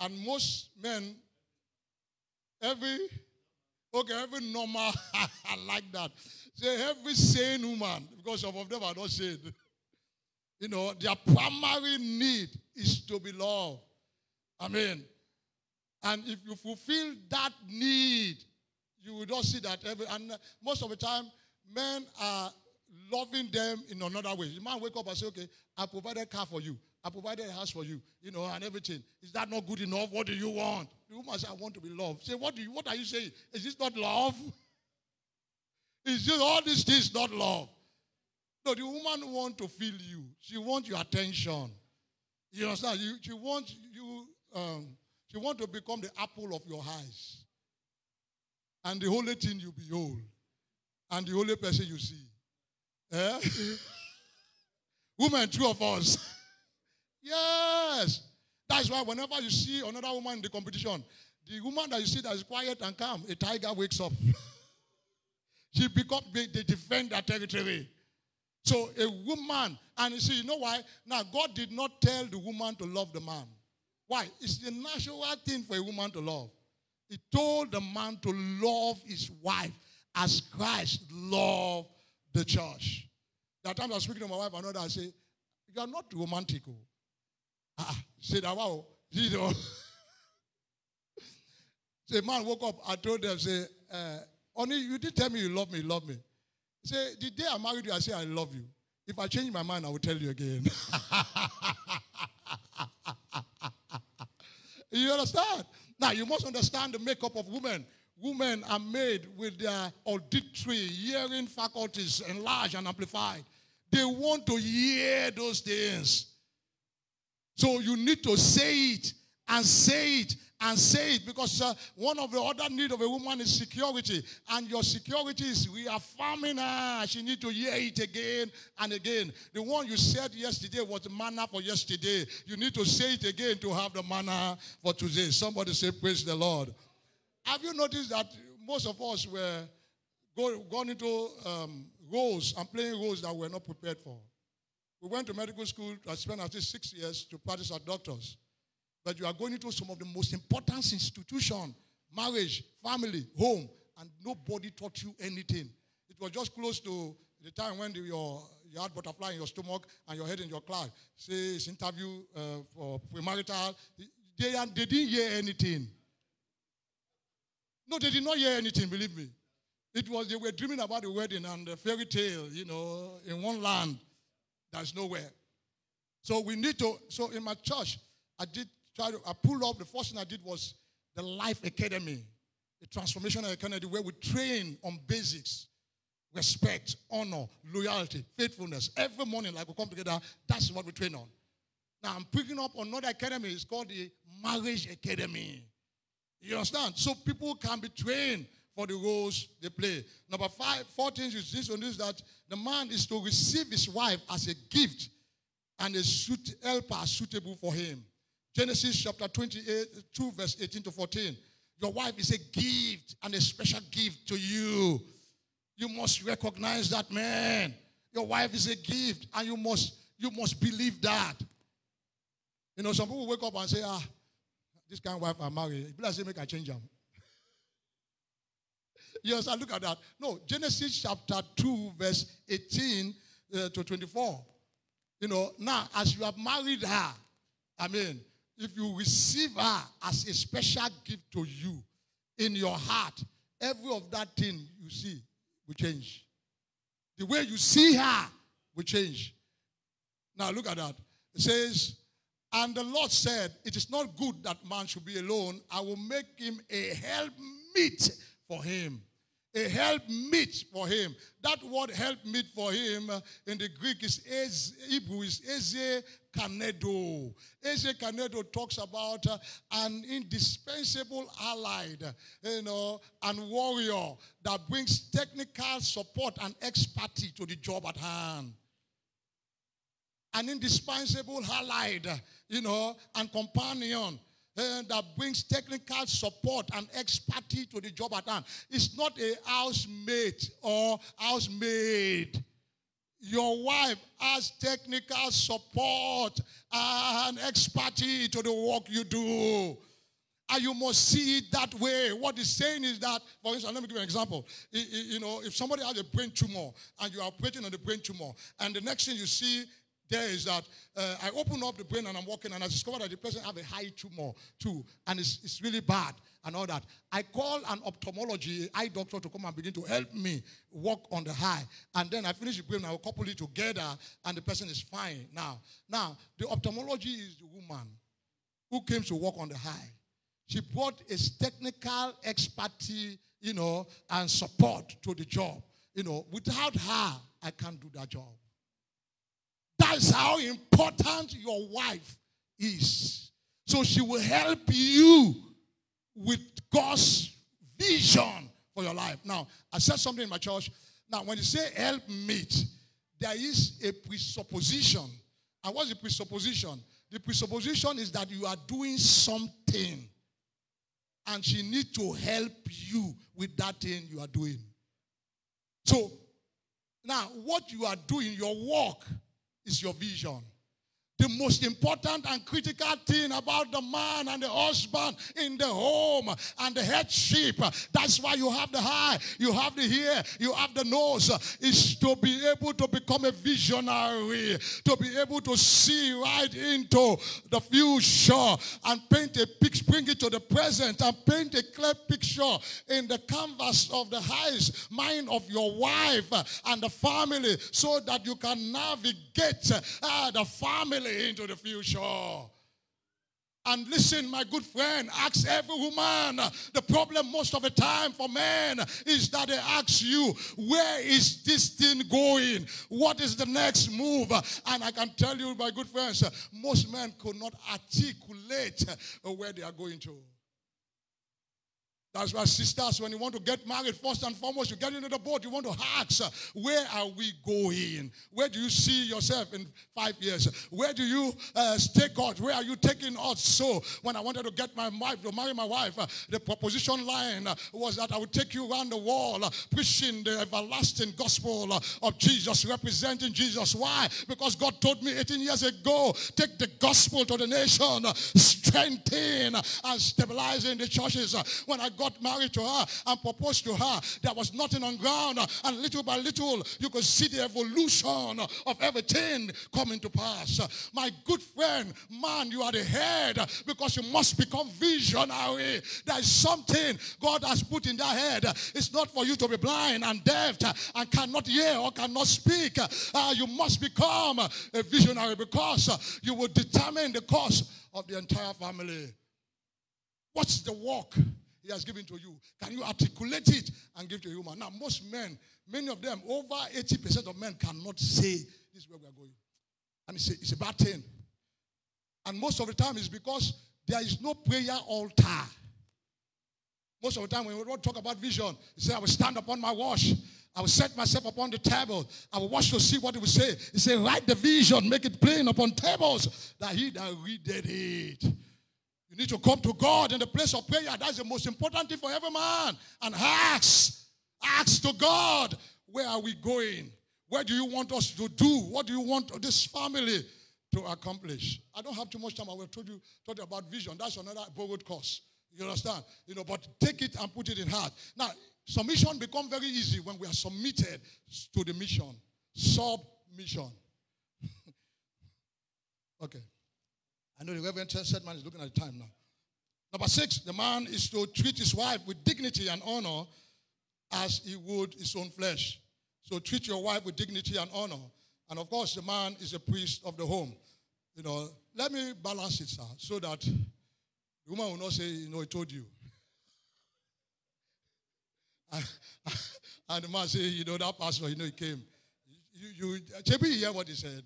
And most men, every normal, I like that. Say every sane woman, because some of them are not sane. Their primary need is to be loved. Amen. And if you fulfill that need, you will not see that and most of the time, men are loving them in another way. The man wake up and say, okay, I provided a car for you. I provided a house for you, and everything. Is that not good enough? What do you want? The woman says, I want to be loved. Say, what are you saying? Is this not love? Is just all these things not love? No, the woman wants to feel you. She wants your attention. You understand? She wants to become the apple of your eyes. And the only thing you behold. And the only person you see. Eh? Women, two of us. Yes. That's why whenever you see another woman in the competition, the woman that you see that is quiet and calm, a tiger wakes up. They defend their territory. So a woman, and you see, you know why? Now, God did not tell the woman to love the man. Why? It's the natural thing for a woman to love. He told the man to love his wife as Christ loved the church. That time I was speaking to my wife, another, I say, you are not romantic. Say that, wow. Say, a man woke up, I told them, say, honey, you did tell me you love me, love me. Say, the day I married you, I say I love you. If I change my mind, I will tell you again. You understand? Now, you must understand the makeup of women. Women are made with their auditory, hearing faculties enlarged and amplified. They want to hear those things. So you need to say it and say it and say it, because one of the other needs of a woman is security. And your security is reaffirming her. She needs to hear it again and again. The one you said yesterday was the manna for yesterday. You need to say it again to have the manna for today. Somebody say, praise the Lord. Have you noticed that most of us were going into roles and playing roles that we were not prepared for? We went to medical school. I spent at least 6 years to practice as doctors. But you are going into some of the most important institutions, marriage, family, home, and nobody taught you anything. It was just close to the time when you had butterfly in your stomach and your head in your cloud. Say it's interview for premarital. They didn't hear anything. No, they did not hear anything, believe me. They were dreaming about the wedding and the fairy tale, in one land that's nowhere. So in my church, I pulled up, the first thing I did was the Life Academy, the Transformational Academy, where we train on basics, respect, honor, loyalty, faithfulness. Every morning, like we come together, that's what we train on. Now, I'm picking up another academy. It's called the Marriage Academy. You understand? So people can be trained for the roles they play. Number 4 things is this that the man is to receive his wife as a gift and a helper suitable for him. Genesis chapter 2, verse 18 to 14. Your wife is a gift and a special gift to you. You must recognize that, man. Your wife is a gift, and you must believe that. Some people wake up and say, this kind of wife I marry. If I say, make I change them. Yes, I look at that. No, Genesis chapter 2, verse 18 to 24. Now, as you have married her, if you receive her as a special gift to you in your heart, every of that thing you see will change. The way you see her will change. Now look at that. It says, and the Lord said, it is not good that man should be alone. I will make him a helpmeet for him. A helpmeet for him. That word helpmeet for him in the Greek Hebrew is Eze Kanedo. Eze Kanedo talks about an indispensable allied, and warrior that brings technical support and expertise to the job at hand. An indispensable allied, and companion that brings technical support and expertise to the job at hand. It's not a housemate or housemaid. Your wife has technical support and expertise to the work you do. And you must see it that way. What he's saying is that, for instance, let me give you an example. If somebody has a brain tumor and you are operating on the brain tumor, and the next thing you see there is that I open up the brain and I'm walking and I discover that the person have a high tumor too, and it's really bad and all that. I call an ophthalmology eye doctor to come and begin to help me work on the high, and then I finish the brain, I will couple it together, and the person is fine. Now, the ophthalmology is the woman who came to work on the high. She brought a technical expertise, and support to the job. Without her, I can't do that job. That's how important your wife is. So she will help you with God's vision for your life. Now, I said something in my church. Now, when you say help meet, there is a presupposition. And what's the presupposition? The presupposition is that you are doing something, and she needs to help you with that thing you are doing. So, now, what you are doing, your work, is your vision. The most important and critical thing about the man and the husband in the home and the headship, that's why you have the eye, you have the ear, you have the nose, is to be able to become a visionary, to be able to see right into the future and paint a picture, bring it to the present and paint a clear picture in the canvas of the eyes, mind of your wife and the family, so that you can navigate the family into the future. And listen, my good friend, ask every woman. The problem most of the time for men is that they ask you, where is this thing going? What is the next move? And I can tell you, my good friends, most men could not articulate where they are going to. That's why, sisters, when you want to get married, first and foremost, you get into the boat, you want to ask, where are we going? Where do you see yourself in 5 years? Where do you take us? Where are you taking us? So, when I wanted to get my wife, to marry my wife, the proposition line was that I would take you around the world, preaching the everlasting gospel of Jesus, representing Jesus. Why? Because God told me 18 years ago, take the gospel to the nation, strengthen and stabilizing the churches. When I got married to her and proposed to her, there was nothing on ground, and little by little you could see the evolution of everything coming to pass. My good friend, man, you are the head, because you must become visionary. There is something God has put in that head. It's not for you to be blind and deaf and cannot hear or cannot speak. You must become a visionary, because you will determine the course of the entire family. What's the work He has given to you? Can you articulate it and give to a human? Now, most men, many of them, over 80% of men cannot say, this is where we are going. And it's a bad thing. And most of the time it's because there is no prayer altar. Most of the time when we don't talk about vision, he said, I will stand upon my wash. I will set myself upon the table. I will watch to see what he will say. He said, write the vision, make it plain upon tables, that he that readeth it. You need to come to God in the place of prayer. That's the most important thing for every man. And ask. Ask to God, where are we going? Where do you want us to do? What do you want this family to accomplish? I don't have too much time. I will tell you about vision. That's another borrowed course. You understand? But take it and put it in heart. Now, submission becomes very easy when we are submitted to the mission. Submission. Okay. I know the Reverend said man is looking at the time now. Number 6, the man is to treat his wife with dignity and honor as he would his own flesh. So treat your wife with dignity and honor. And of course, the man is a priest of the home. Let me balance it, sir, so that the woman will not say, I told you. And the man say, that pastor, he came. Maybe you hear what he said.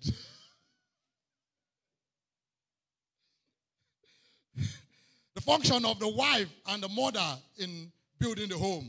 The function of the wife and the mother in building the home.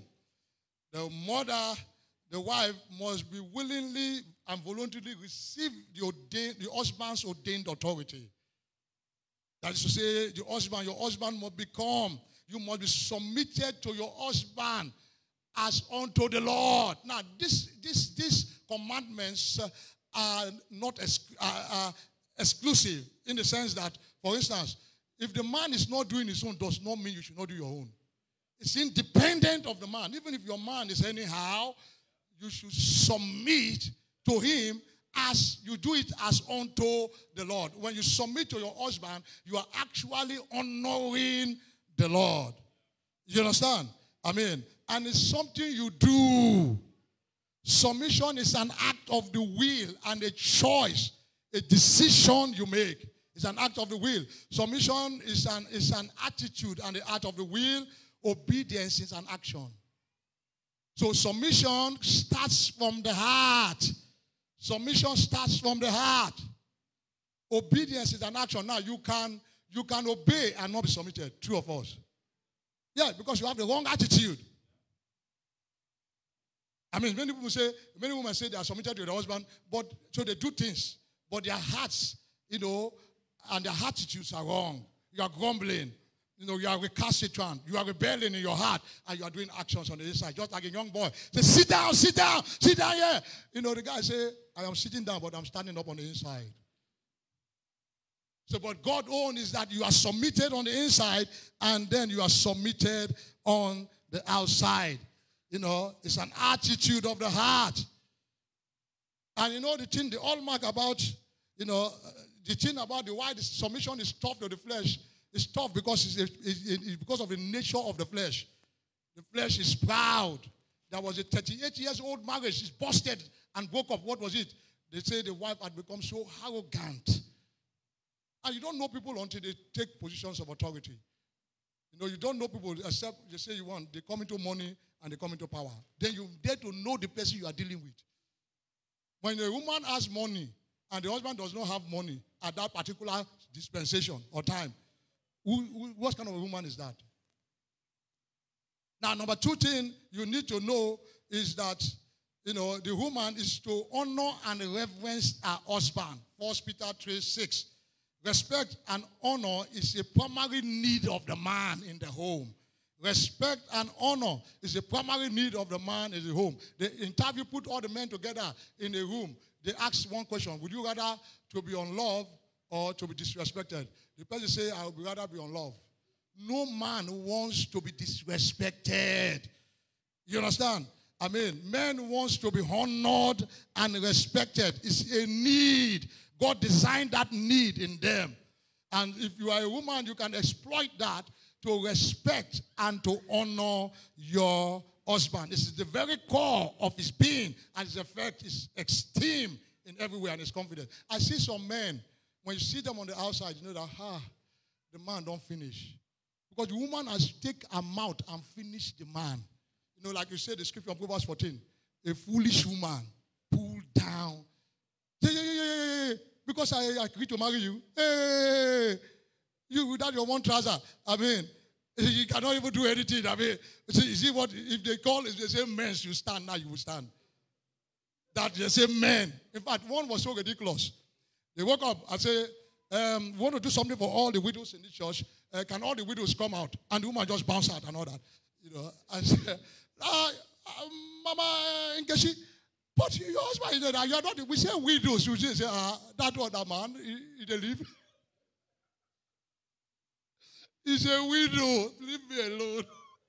The wife must be willingly and voluntarily receive the husband's ordained authority. That is to say, your husband must you must be submitted to your husband as unto the Lord. Now, these commandments are not exclusive, in the sense that, for instance, if the man is not doing his own, does not mean you should not do your own. It's independent of the man. Even if your man is anyhow, you should submit to him as you do it as unto the Lord. When you submit to your husband, you are actually honoring the Lord. You understand? And it's something you do. Submission is an act of the will and a choice, a decision you make. It's an act of the will. Submission is an attitude and the act of the will. Obedience is an action. So submission starts from the heart. Submission starts from the heart. Obedience is an action. Now you can obey and not be submitted. Two of us. Yeah, because you have the wrong attitude. Many women say they are submitted to their husband, but so they do things, but their hearts, and their attitudes are wrong. You are grumbling. You are recalcitrant. You are rebelling in your heart, and you are doing actions on the inside, just like a young boy. Say, sit down here. The guy say, I am sitting down, but I'm standing up on the inside. So, but God's own is that you are submitted on the inside, and then you are submitted on the outside. It's an attitude of the heart. And the hallmark about, the thing about why the submission is tough to the flesh, it's tough because it's because of the nature of the flesh. The flesh is proud. There was a 38-year-old marriage. She's busted and broke up. What was it? They say the wife had become so arrogant. And you don't know people until they take positions of authority. You don't know people except they say you want. They come into money and they come into power. Then you get to know the person you are dealing with. When a woman has money and the husband does not have money at that particular dispensation or time, what kind of a woman is that? Now, number two thing you need to know is that, the woman is to honor and reverence her husband. 1 Peter 3:6. Respect and honor is a primary need of the man in the home. Respect and honor is a primary need of the man in the home. The interview put all the men together in a room. They asked one question: would you rather to be unloved or to be disrespected? The person say, I would rather be unloved. No man wants to be disrespected. You understand? Men wants to be honored and respected. It's a need. God designed that need in them. And if you are a woman, you can exploit that to respect and to honor your husband. This is the very core of his being, and his effect is esteem in every way and his confidence. I see some men, when you see them on the outside, you know that, the man don't finish. Because the woman has taken her mouth and finished the man. Like you said, the scripture of Proverbs 14, a foolish woman pulled down. Yeah. Because I agreed to marry you. Hey, you without your one trouser. You cannot even do anything. See what, if they say men should stand, now you will stand. That they say men. In fact, one was so ridiculous. They woke up and say, we want to do something for all the widows in the church. Can all the widows come out? And the woman just bounced out and all that. I said, Mama Nkechi, but your husband is that. You are not. We say widows. You say, that was that man. He didn't live. He's a widow. Leave me alone.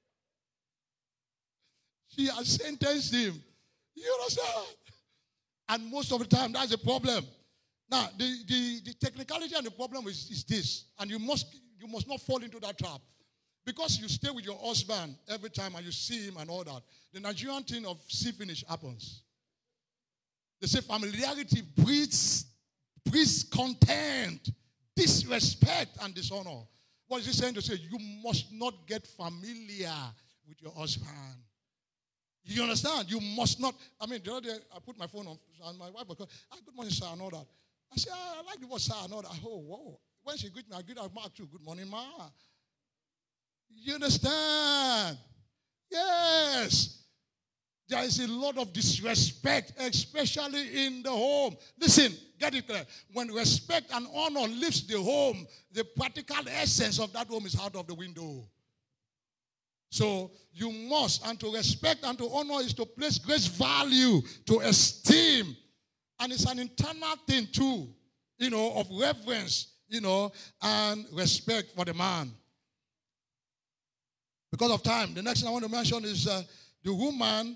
She has sentenced him. You understand? And most of the time, that's the problem. Now, the technicality and the problem is this. And you must not fall into that trap. Because you stay with your husband every time and you see him and all that, the Nigerian thing of see finish happens. They say familiarity breeds contempt, disrespect, and dishonor. What is he saying to say? You must not get familiar with your husband. You understand? You must not. The other day I put my phone on and my wife was going, good morning, sir, and all that. I said, I like the word sir and all that. Oh, whoa. When she greet me, I greet her ma too. Good morning, ma. You understand? Yes. There is a lot of disrespect, especially in the home. Listen, get it clear. When respect and honor leaves the home, the practical essence of that home is out of the window. So you must, and to respect and to honor is to place great value, to esteem. And it's an internal thing too, of reverence and respect for the man. Because of time, the next thing I want to mention is the woman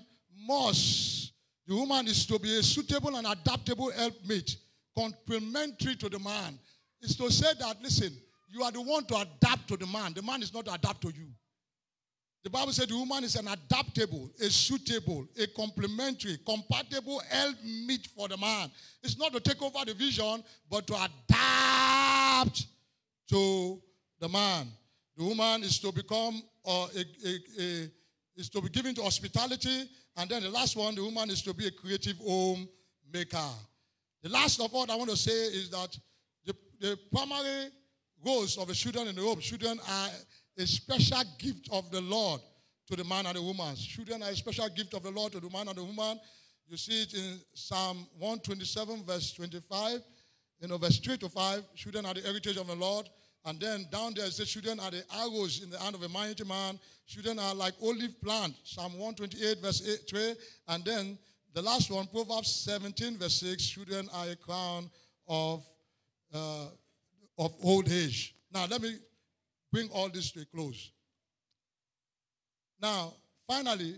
is to be a suitable and adaptable helpmate, complementary to the man. It's to say that, listen, you are the one to adapt to the man. The man is not to adapt to you. The Bible said the woman is an adaptable, a suitable, a complementary, compatible helpmeet for the man. It's not to take over the vision, but to adapt to the man. The woman is to become is to be given to hospitality, and then the last one, the woman is to be a creative home maker. The last of all I want to say is that the primary roles of the children in the home, children are a special gift of the Lord to the man and the woman. Children are a special gift of the Lord to the man and the woman. You see it in Psalm 127, verse 25. Verse 3 to 5, children are the heritage of the Lord. And then down there it says, children are the arrows in the hand of a mighty man. Children are like olive plant. Psalm 128, verse 3. And then the last one, Proverbs 17, verse 6. Children are a crown of old age. Now, let me bring all this to a close. Now, finally.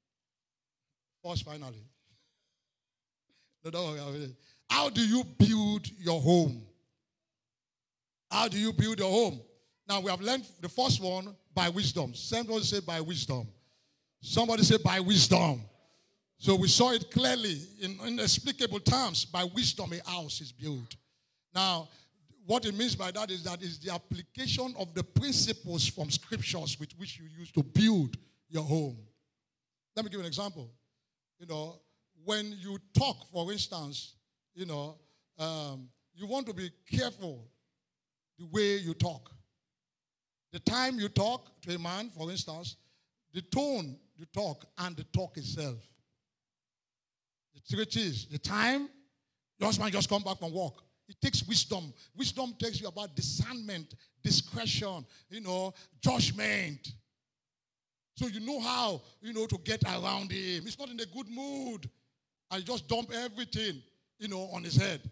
No, don't worry. How do you build your home? How do you build your home? Now, we have learned the first one by wisdom. Somebody say by wisdom. Somebody say by wisdom. So we saw it clearly in inexplicable terms. By wisdom, a house is built. Now, what it means by that is the application of the principles from scriptures with which you use to build your home. Let me give you an example. When you talk, for instance, you want to be careful the way you talk. The time you talk to a man, for instance, the tone you talk and the talk itself. The truth is, the time your husband just come back from work. It takes wisdom. Wisdom takes you about discernment, discretion, judgment. So you know how, to get around him. He's not in a good mood. And you just dump everything, on his head.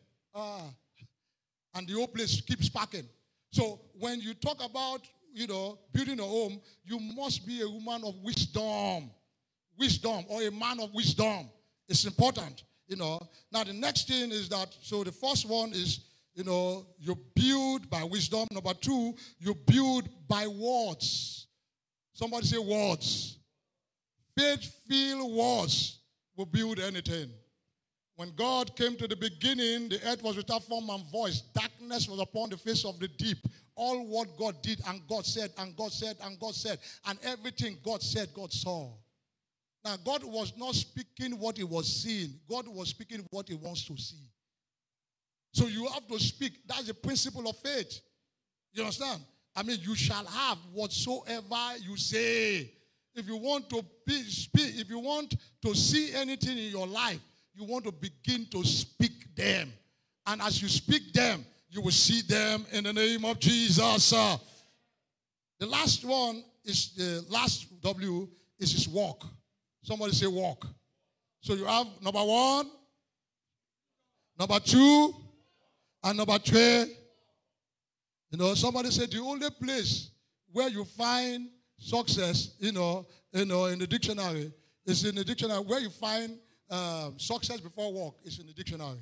And the whole place keeps sparking. So when you talk about, building a home, you must be a woman of wisdom. Wisdom, or a man of wisdom. It's important, Now the next thing is that, so the first one is, you build by wisdom. Number two, you build by words. Somebody say words. Faith-filled words will build anything. When God came to the beginning, the earth was without form and voice. Darkness was upon the face of the deep. All what God did, and God said, and God said, and God said. And everything God said, God saw. Now, God was not speaking what he was seeing. God was speaking what he wants to see. So you have to speak. That's the principle of faith. You understand? You shall have whatsoever you say. If you want to speak, if you want to see anything in your life, you want to begin to speak them. And as you speak them, you will see them in the name of Jesus. The last one is the last W is his walk. Somebody say walk. So you have number one, number two, and number three. Somebody said the only place where you find success, in the dictionary, is in the dictionary. Where you find success before walk is in the dictionary.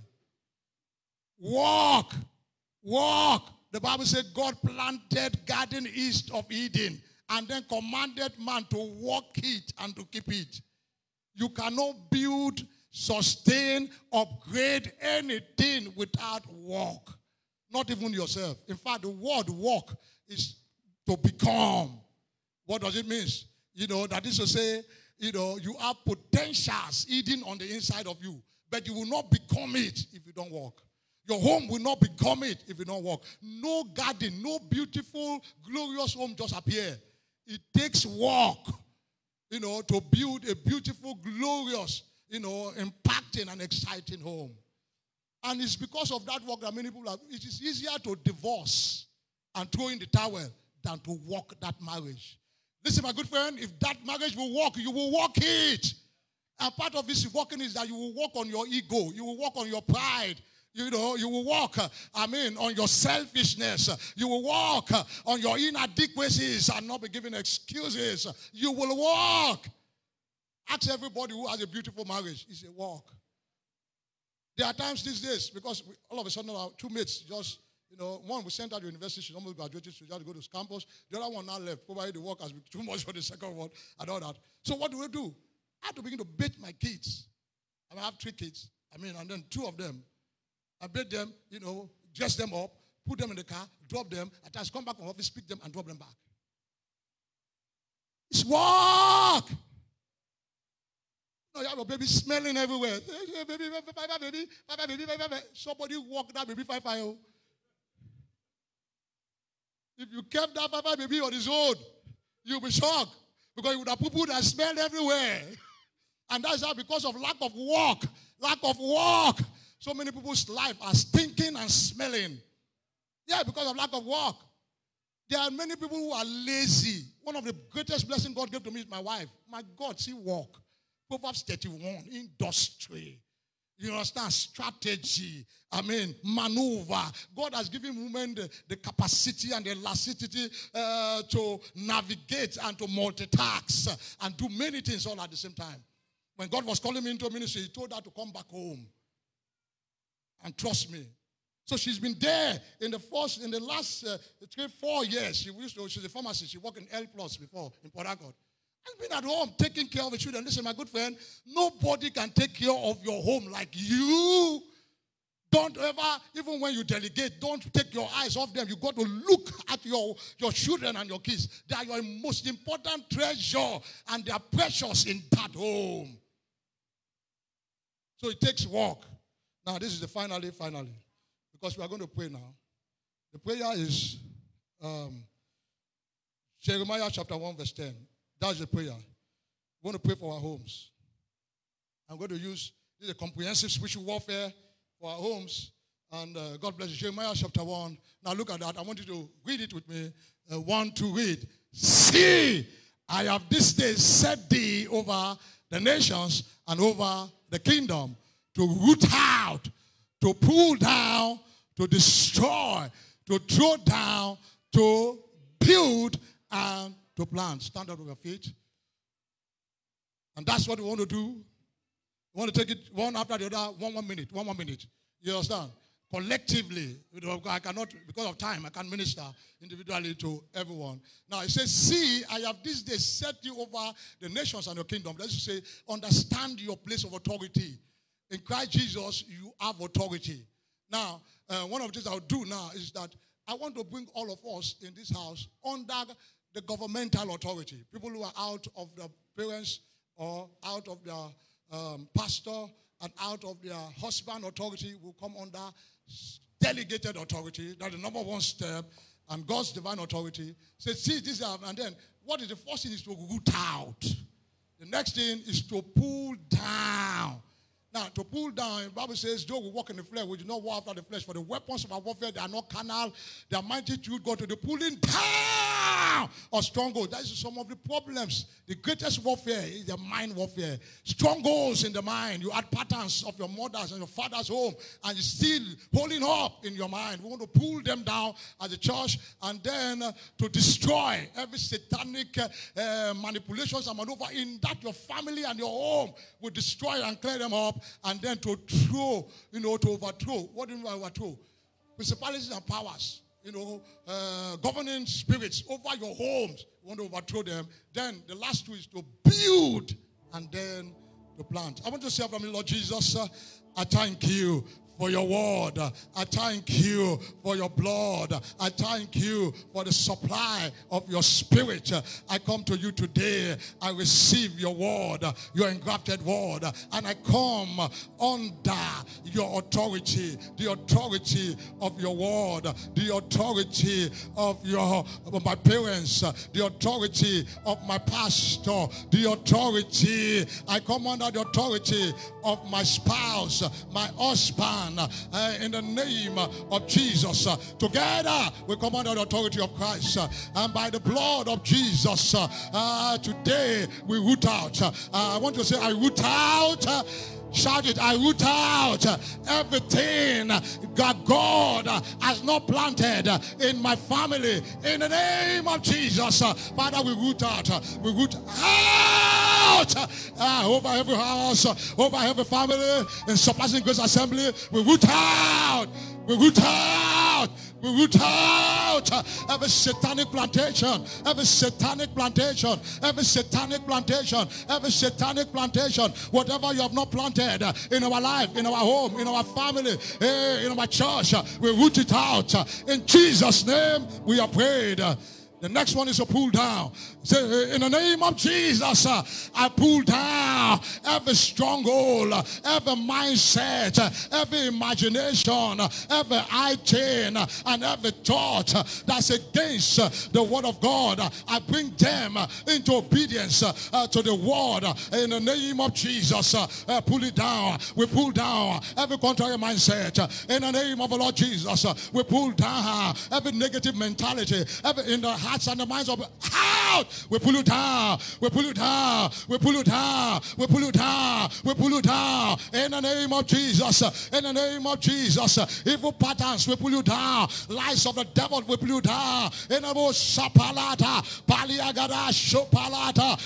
Walk. Walk. The Bible said God planted garden east of Eden and then commanded man to walk it and to keep it. You cannot build, sustain, upgrade anything without walk. Not even yourself. In fact, the word walk is to become. What does it mean? That is to say, you have potentials hidden on the inside of you, but you will not become it if you don't walk. Your home will not become it if you don't walk. No garden, no beautiful, glorious home just appear. It takes work, to build a beautiful, glorious, impacting and exciting home. And it's because of that work that many people have. It is easier to divorce and throw in the towel than to walk that marriage. Listen, my good friend, if that marriage will work, you will walk it. And part of this walking is that you will work on your ego. You will work on your pride. You know, you will walk, on your selfishness. You will walk on your inadequacies and not be giving excuses. You will walk. Ask everybody who has a beautiful marriage. It's a walk. There are times these days, because all of a sudden our two mates just, one we sent out to university, she almost graduated, she had to go to campus. The other one now left. Probably the work has been too much for the second one and all that. So what do we do? I have to begin to bathe my kids. I have 3 kids. And then 2 of them. I bathe them, dress them up, put them in the car, drop them. At times come back from office, pick them and drop them back. It's walk. You have a baby smelling everywhere. Baby. Somebody walk that baby 5-5. If you kept that 5-5 baby on his own, you'll be shocked. Because you would have poo-poo that smelled everywhere. And that's how, because of lack of walk, so many people's life are stinking and smelling. Yeah, because of lack of work. There are many people who are lazy. One of the greatest blessings God gave to me is my wife. My God, she walk. Proverbs 31, industry. You understand? Strategy. Maneuver. God has given women the capacity and the elasticity to navigate and to multitask and do many things all at the same time. When God was calling me into ministry, he told her to come back home and trust me. So she's been there in the last 3-4 years. She's a pharmacist. She worked in L Plus before in Port Harcourt. And been at home taking care of the children. Listen, my good friend, nobody can take care of your home like you. Don't ever, even when you delegate, don't take your eyes off them. You got to look at your children and your kids. They are your most important treasure, and they are precious in that home. So it takes work. Now, this is the finally, because we are going to pray now. The prayer is Jeremiah chapter 1, verse 10. That's the prayer. We're going to pray for our homes. I'm going to use this is a comprehensive spiritual warfare for our homes. And God bless you. Jeremiah chapter 1. Now look at that. I want you to read it with me. 1 to read. See, I have this day set thee over the nations and over the kingdom to root out, to pull down, to destroy, to throw down, to build, and to plant. Stand up on your feet. And that's what we want to do. We want to take it one after the other, one minute. You understand? Collectively. I cannot, because of time, I can't minister individually to everyone. Now it says, see, I have this day set you over the nations and your kingdom. Let's say, understand your place of authority. In Christ Jesus, you have authority. Now, one of the things I'll do now is that I want to bring all of us in this house under the governmental authority. People who are out of their parents or out of their pastor and out of their husband authority will come under delegated authority. That's the number one step. And God's divine authority says, see, this and then what is the first thing is to root out. The next thing is to pull down. Now, to pull down, the Bible says, though we walk in the flesh, we do not war after the flesh. For the weapons of our warfare, they are not carnal. They are mighty through God to the pulling down of strongholds. That is some of the problems. The greatest warfare is the mind warfare. Strongholds in the mind. You add patterns of your mother's and your father's home, and you're still holding up in your mind. We want to pull them down as a church, and then to destroy every satanic manipulations and maneuver in that your family and your home will destroy and clear them up. And then to throw, to overthrow. What do you mean by overthrow? Principalities and powers, governing spirits over your homes. You want to overthrow them. Then the last two is to build and then to plant. I want to say after me, Lord Jesus, I thank you for your word. I thank you for your blood. I thank you for the supply of your spirit. I come to you today. I receive your word, your engrafted word, and I come under your authority, the authority of your word, the authority of my parents, the authority of my pastor, the authority. I come under the authority of my spouse, my husband, in the name of Jesus. Together we come under the authority of Christ, and by the blood of Jesus, today we root out. I want to say, I root out Shout it. I root out everything that God has not planted in my family. In the name of Jesus. Father, we root out. We root out over every house, over every family, in Surpassing Grace Assembly. We root out. We root out. We root out every satanic plantation, every satanic plantation, every satanic plantation, every satanic plantation, whatever you have not planted in our life, in our home, in our family, in our church, we root it out. In Jesus' name, we are prayed. The next one is a pull down. Say, in the name of Jesus, I pull down every stronghold, every mindset, every imagination, every idea, and every thought that's against the word of God. I bring them into obedience to the word. In the name of Jesus, pull it down. We pull down every contrary mindset. In the name of the Lord Jesus, we pull down every negative mentality, every in the hearts and the minds of out. We pull it down. We pull it down. We pull it down. We pull it down. We pull it down. In the name of Jesus. In the name of Jesus. Evil patterns, we pull you down. Lies of the devil, we pull you down. In the most sapalata, paliagada, shopalata,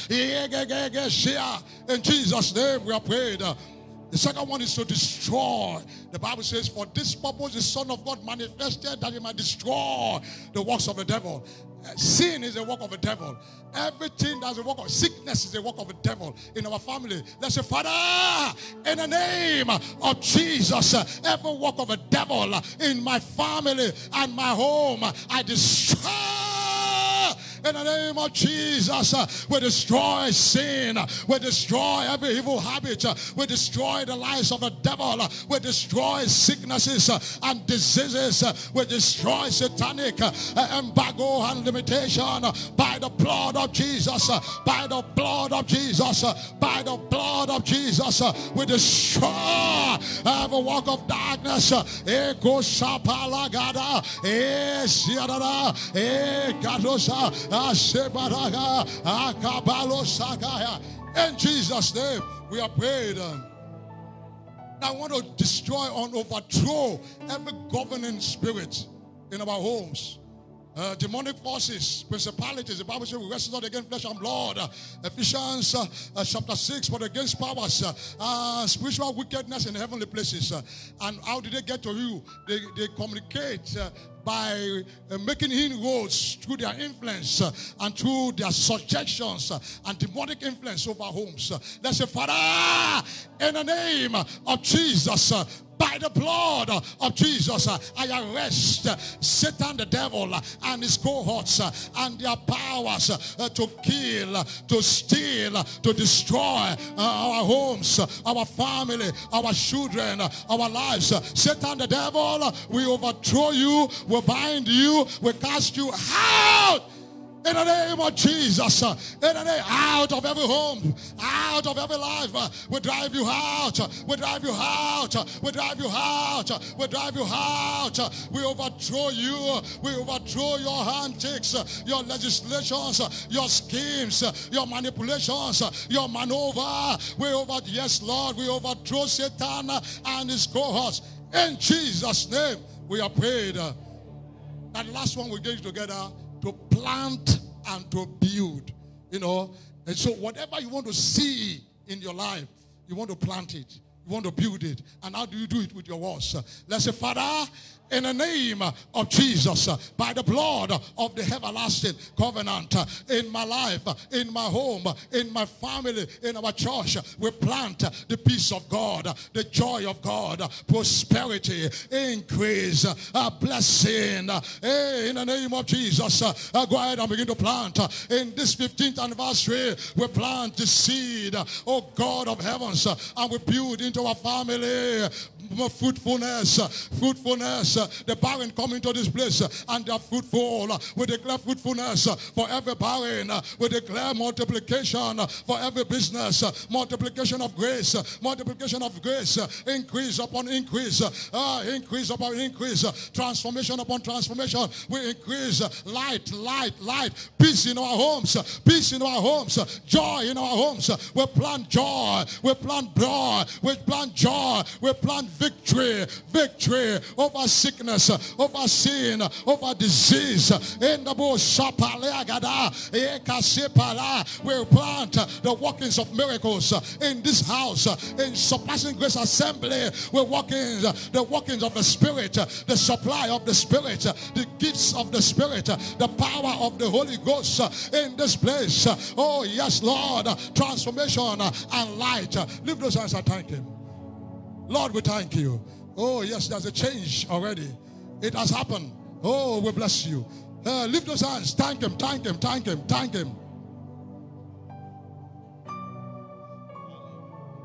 in Jesus' name we are prayed. The second one is to destroy. The Bible says, for this purpose the Son of God manifested that he might destroy the works of the devil. Sin is a work of the devil. Everything that's a work of sickness is a work of the devil in our family. Let's say, Father, in the name of Jesus, every work of the devil in my family and my home, I destroy. In the name of Jesus, we destroy sin. We destroy every evil habit. We destroy the lies of the devil. We destroy sicknesses and diseases. We destroy satanic embargo and limitation by the blood of Jesus. By the blood of Jesus. By the blood of Jesus. We destroy every work of darkness. Eko shapalagada. Siadada. Gadosa. In Jesus' name, we are prayed. Now I want to destroy and overthrow every governing spirit in our homes. Demonic forces, principalities. The Bible says we wrestle not against flesh and blood. Ephesians chapter 6, but against powers, spiritual wickedness in heavenly places. And how did they get to you? They communicate by making inroads through their influence and through their suggestions and demonic influence over homes. Let's say, Father, in the name of Jesus, by the blood of Jesus, I arrest Satan the devil and his cohorts and their powers to kill, to steal, to destroy our homes, our family, our children, our lives. Satan the devil, we overthrow you, we bind you, we cast you out. In the name of Jesus, in the name, out of every home, out of every life, we drive you out, we drive you out, we drive you out, we drive you out, we overthrow you, we overthrow your antics, your legislations, your schemes, your manipulations, your maneuver, yes Lord, we overthrow Satan and his cohorts. In Jesus' name, we are prayed. That last one we get together, to plant and to build, and so whatever you want to see in your life, you want to plant it, you want to build it. And how do you do it? With your words. Let's say, Father, in the name of Jesus, by the blood of the everlasting covenant, in my life, in my home, in my family, in our church, we plant the peace of God, the joy of God, prosperity, increase, blessing. Hey, in the name of Jesus, go ahead and begin to plant. In this 15th anniversary, we plant the seed, oh God of heavens, and we build into our family fruitfulness. The barren come into this place and they are fruitful. We declare fruitfulness for every barren. We declare multiplication for every business. Multiplication of grace. Multiplication of grace. Increase upon increase. Increase upon increase. Transformation upon transformation. We increase light. Peace in our homes. Peace in our homes. Joy in our homes. We plant joy. We plant joy. We plant joy. We plant victory. Victory over sickness, over sin, over disease. In the bush, we plant the workings of miracles in this house. In Surpassing Grace Assembly, we're working the workings of the Spirit, the supply of the Spirit, the gifts of the Spirit, the power of the Holy Ghost in this place. Oh yes, Lord, transformation and light. Lift those hands and thank Him. Lord, we thank you. Oh yes, there's a change already. It has happened. Oh, we bless you. Lift those hands. Thank Him, thank Him, thank Him, thank Him.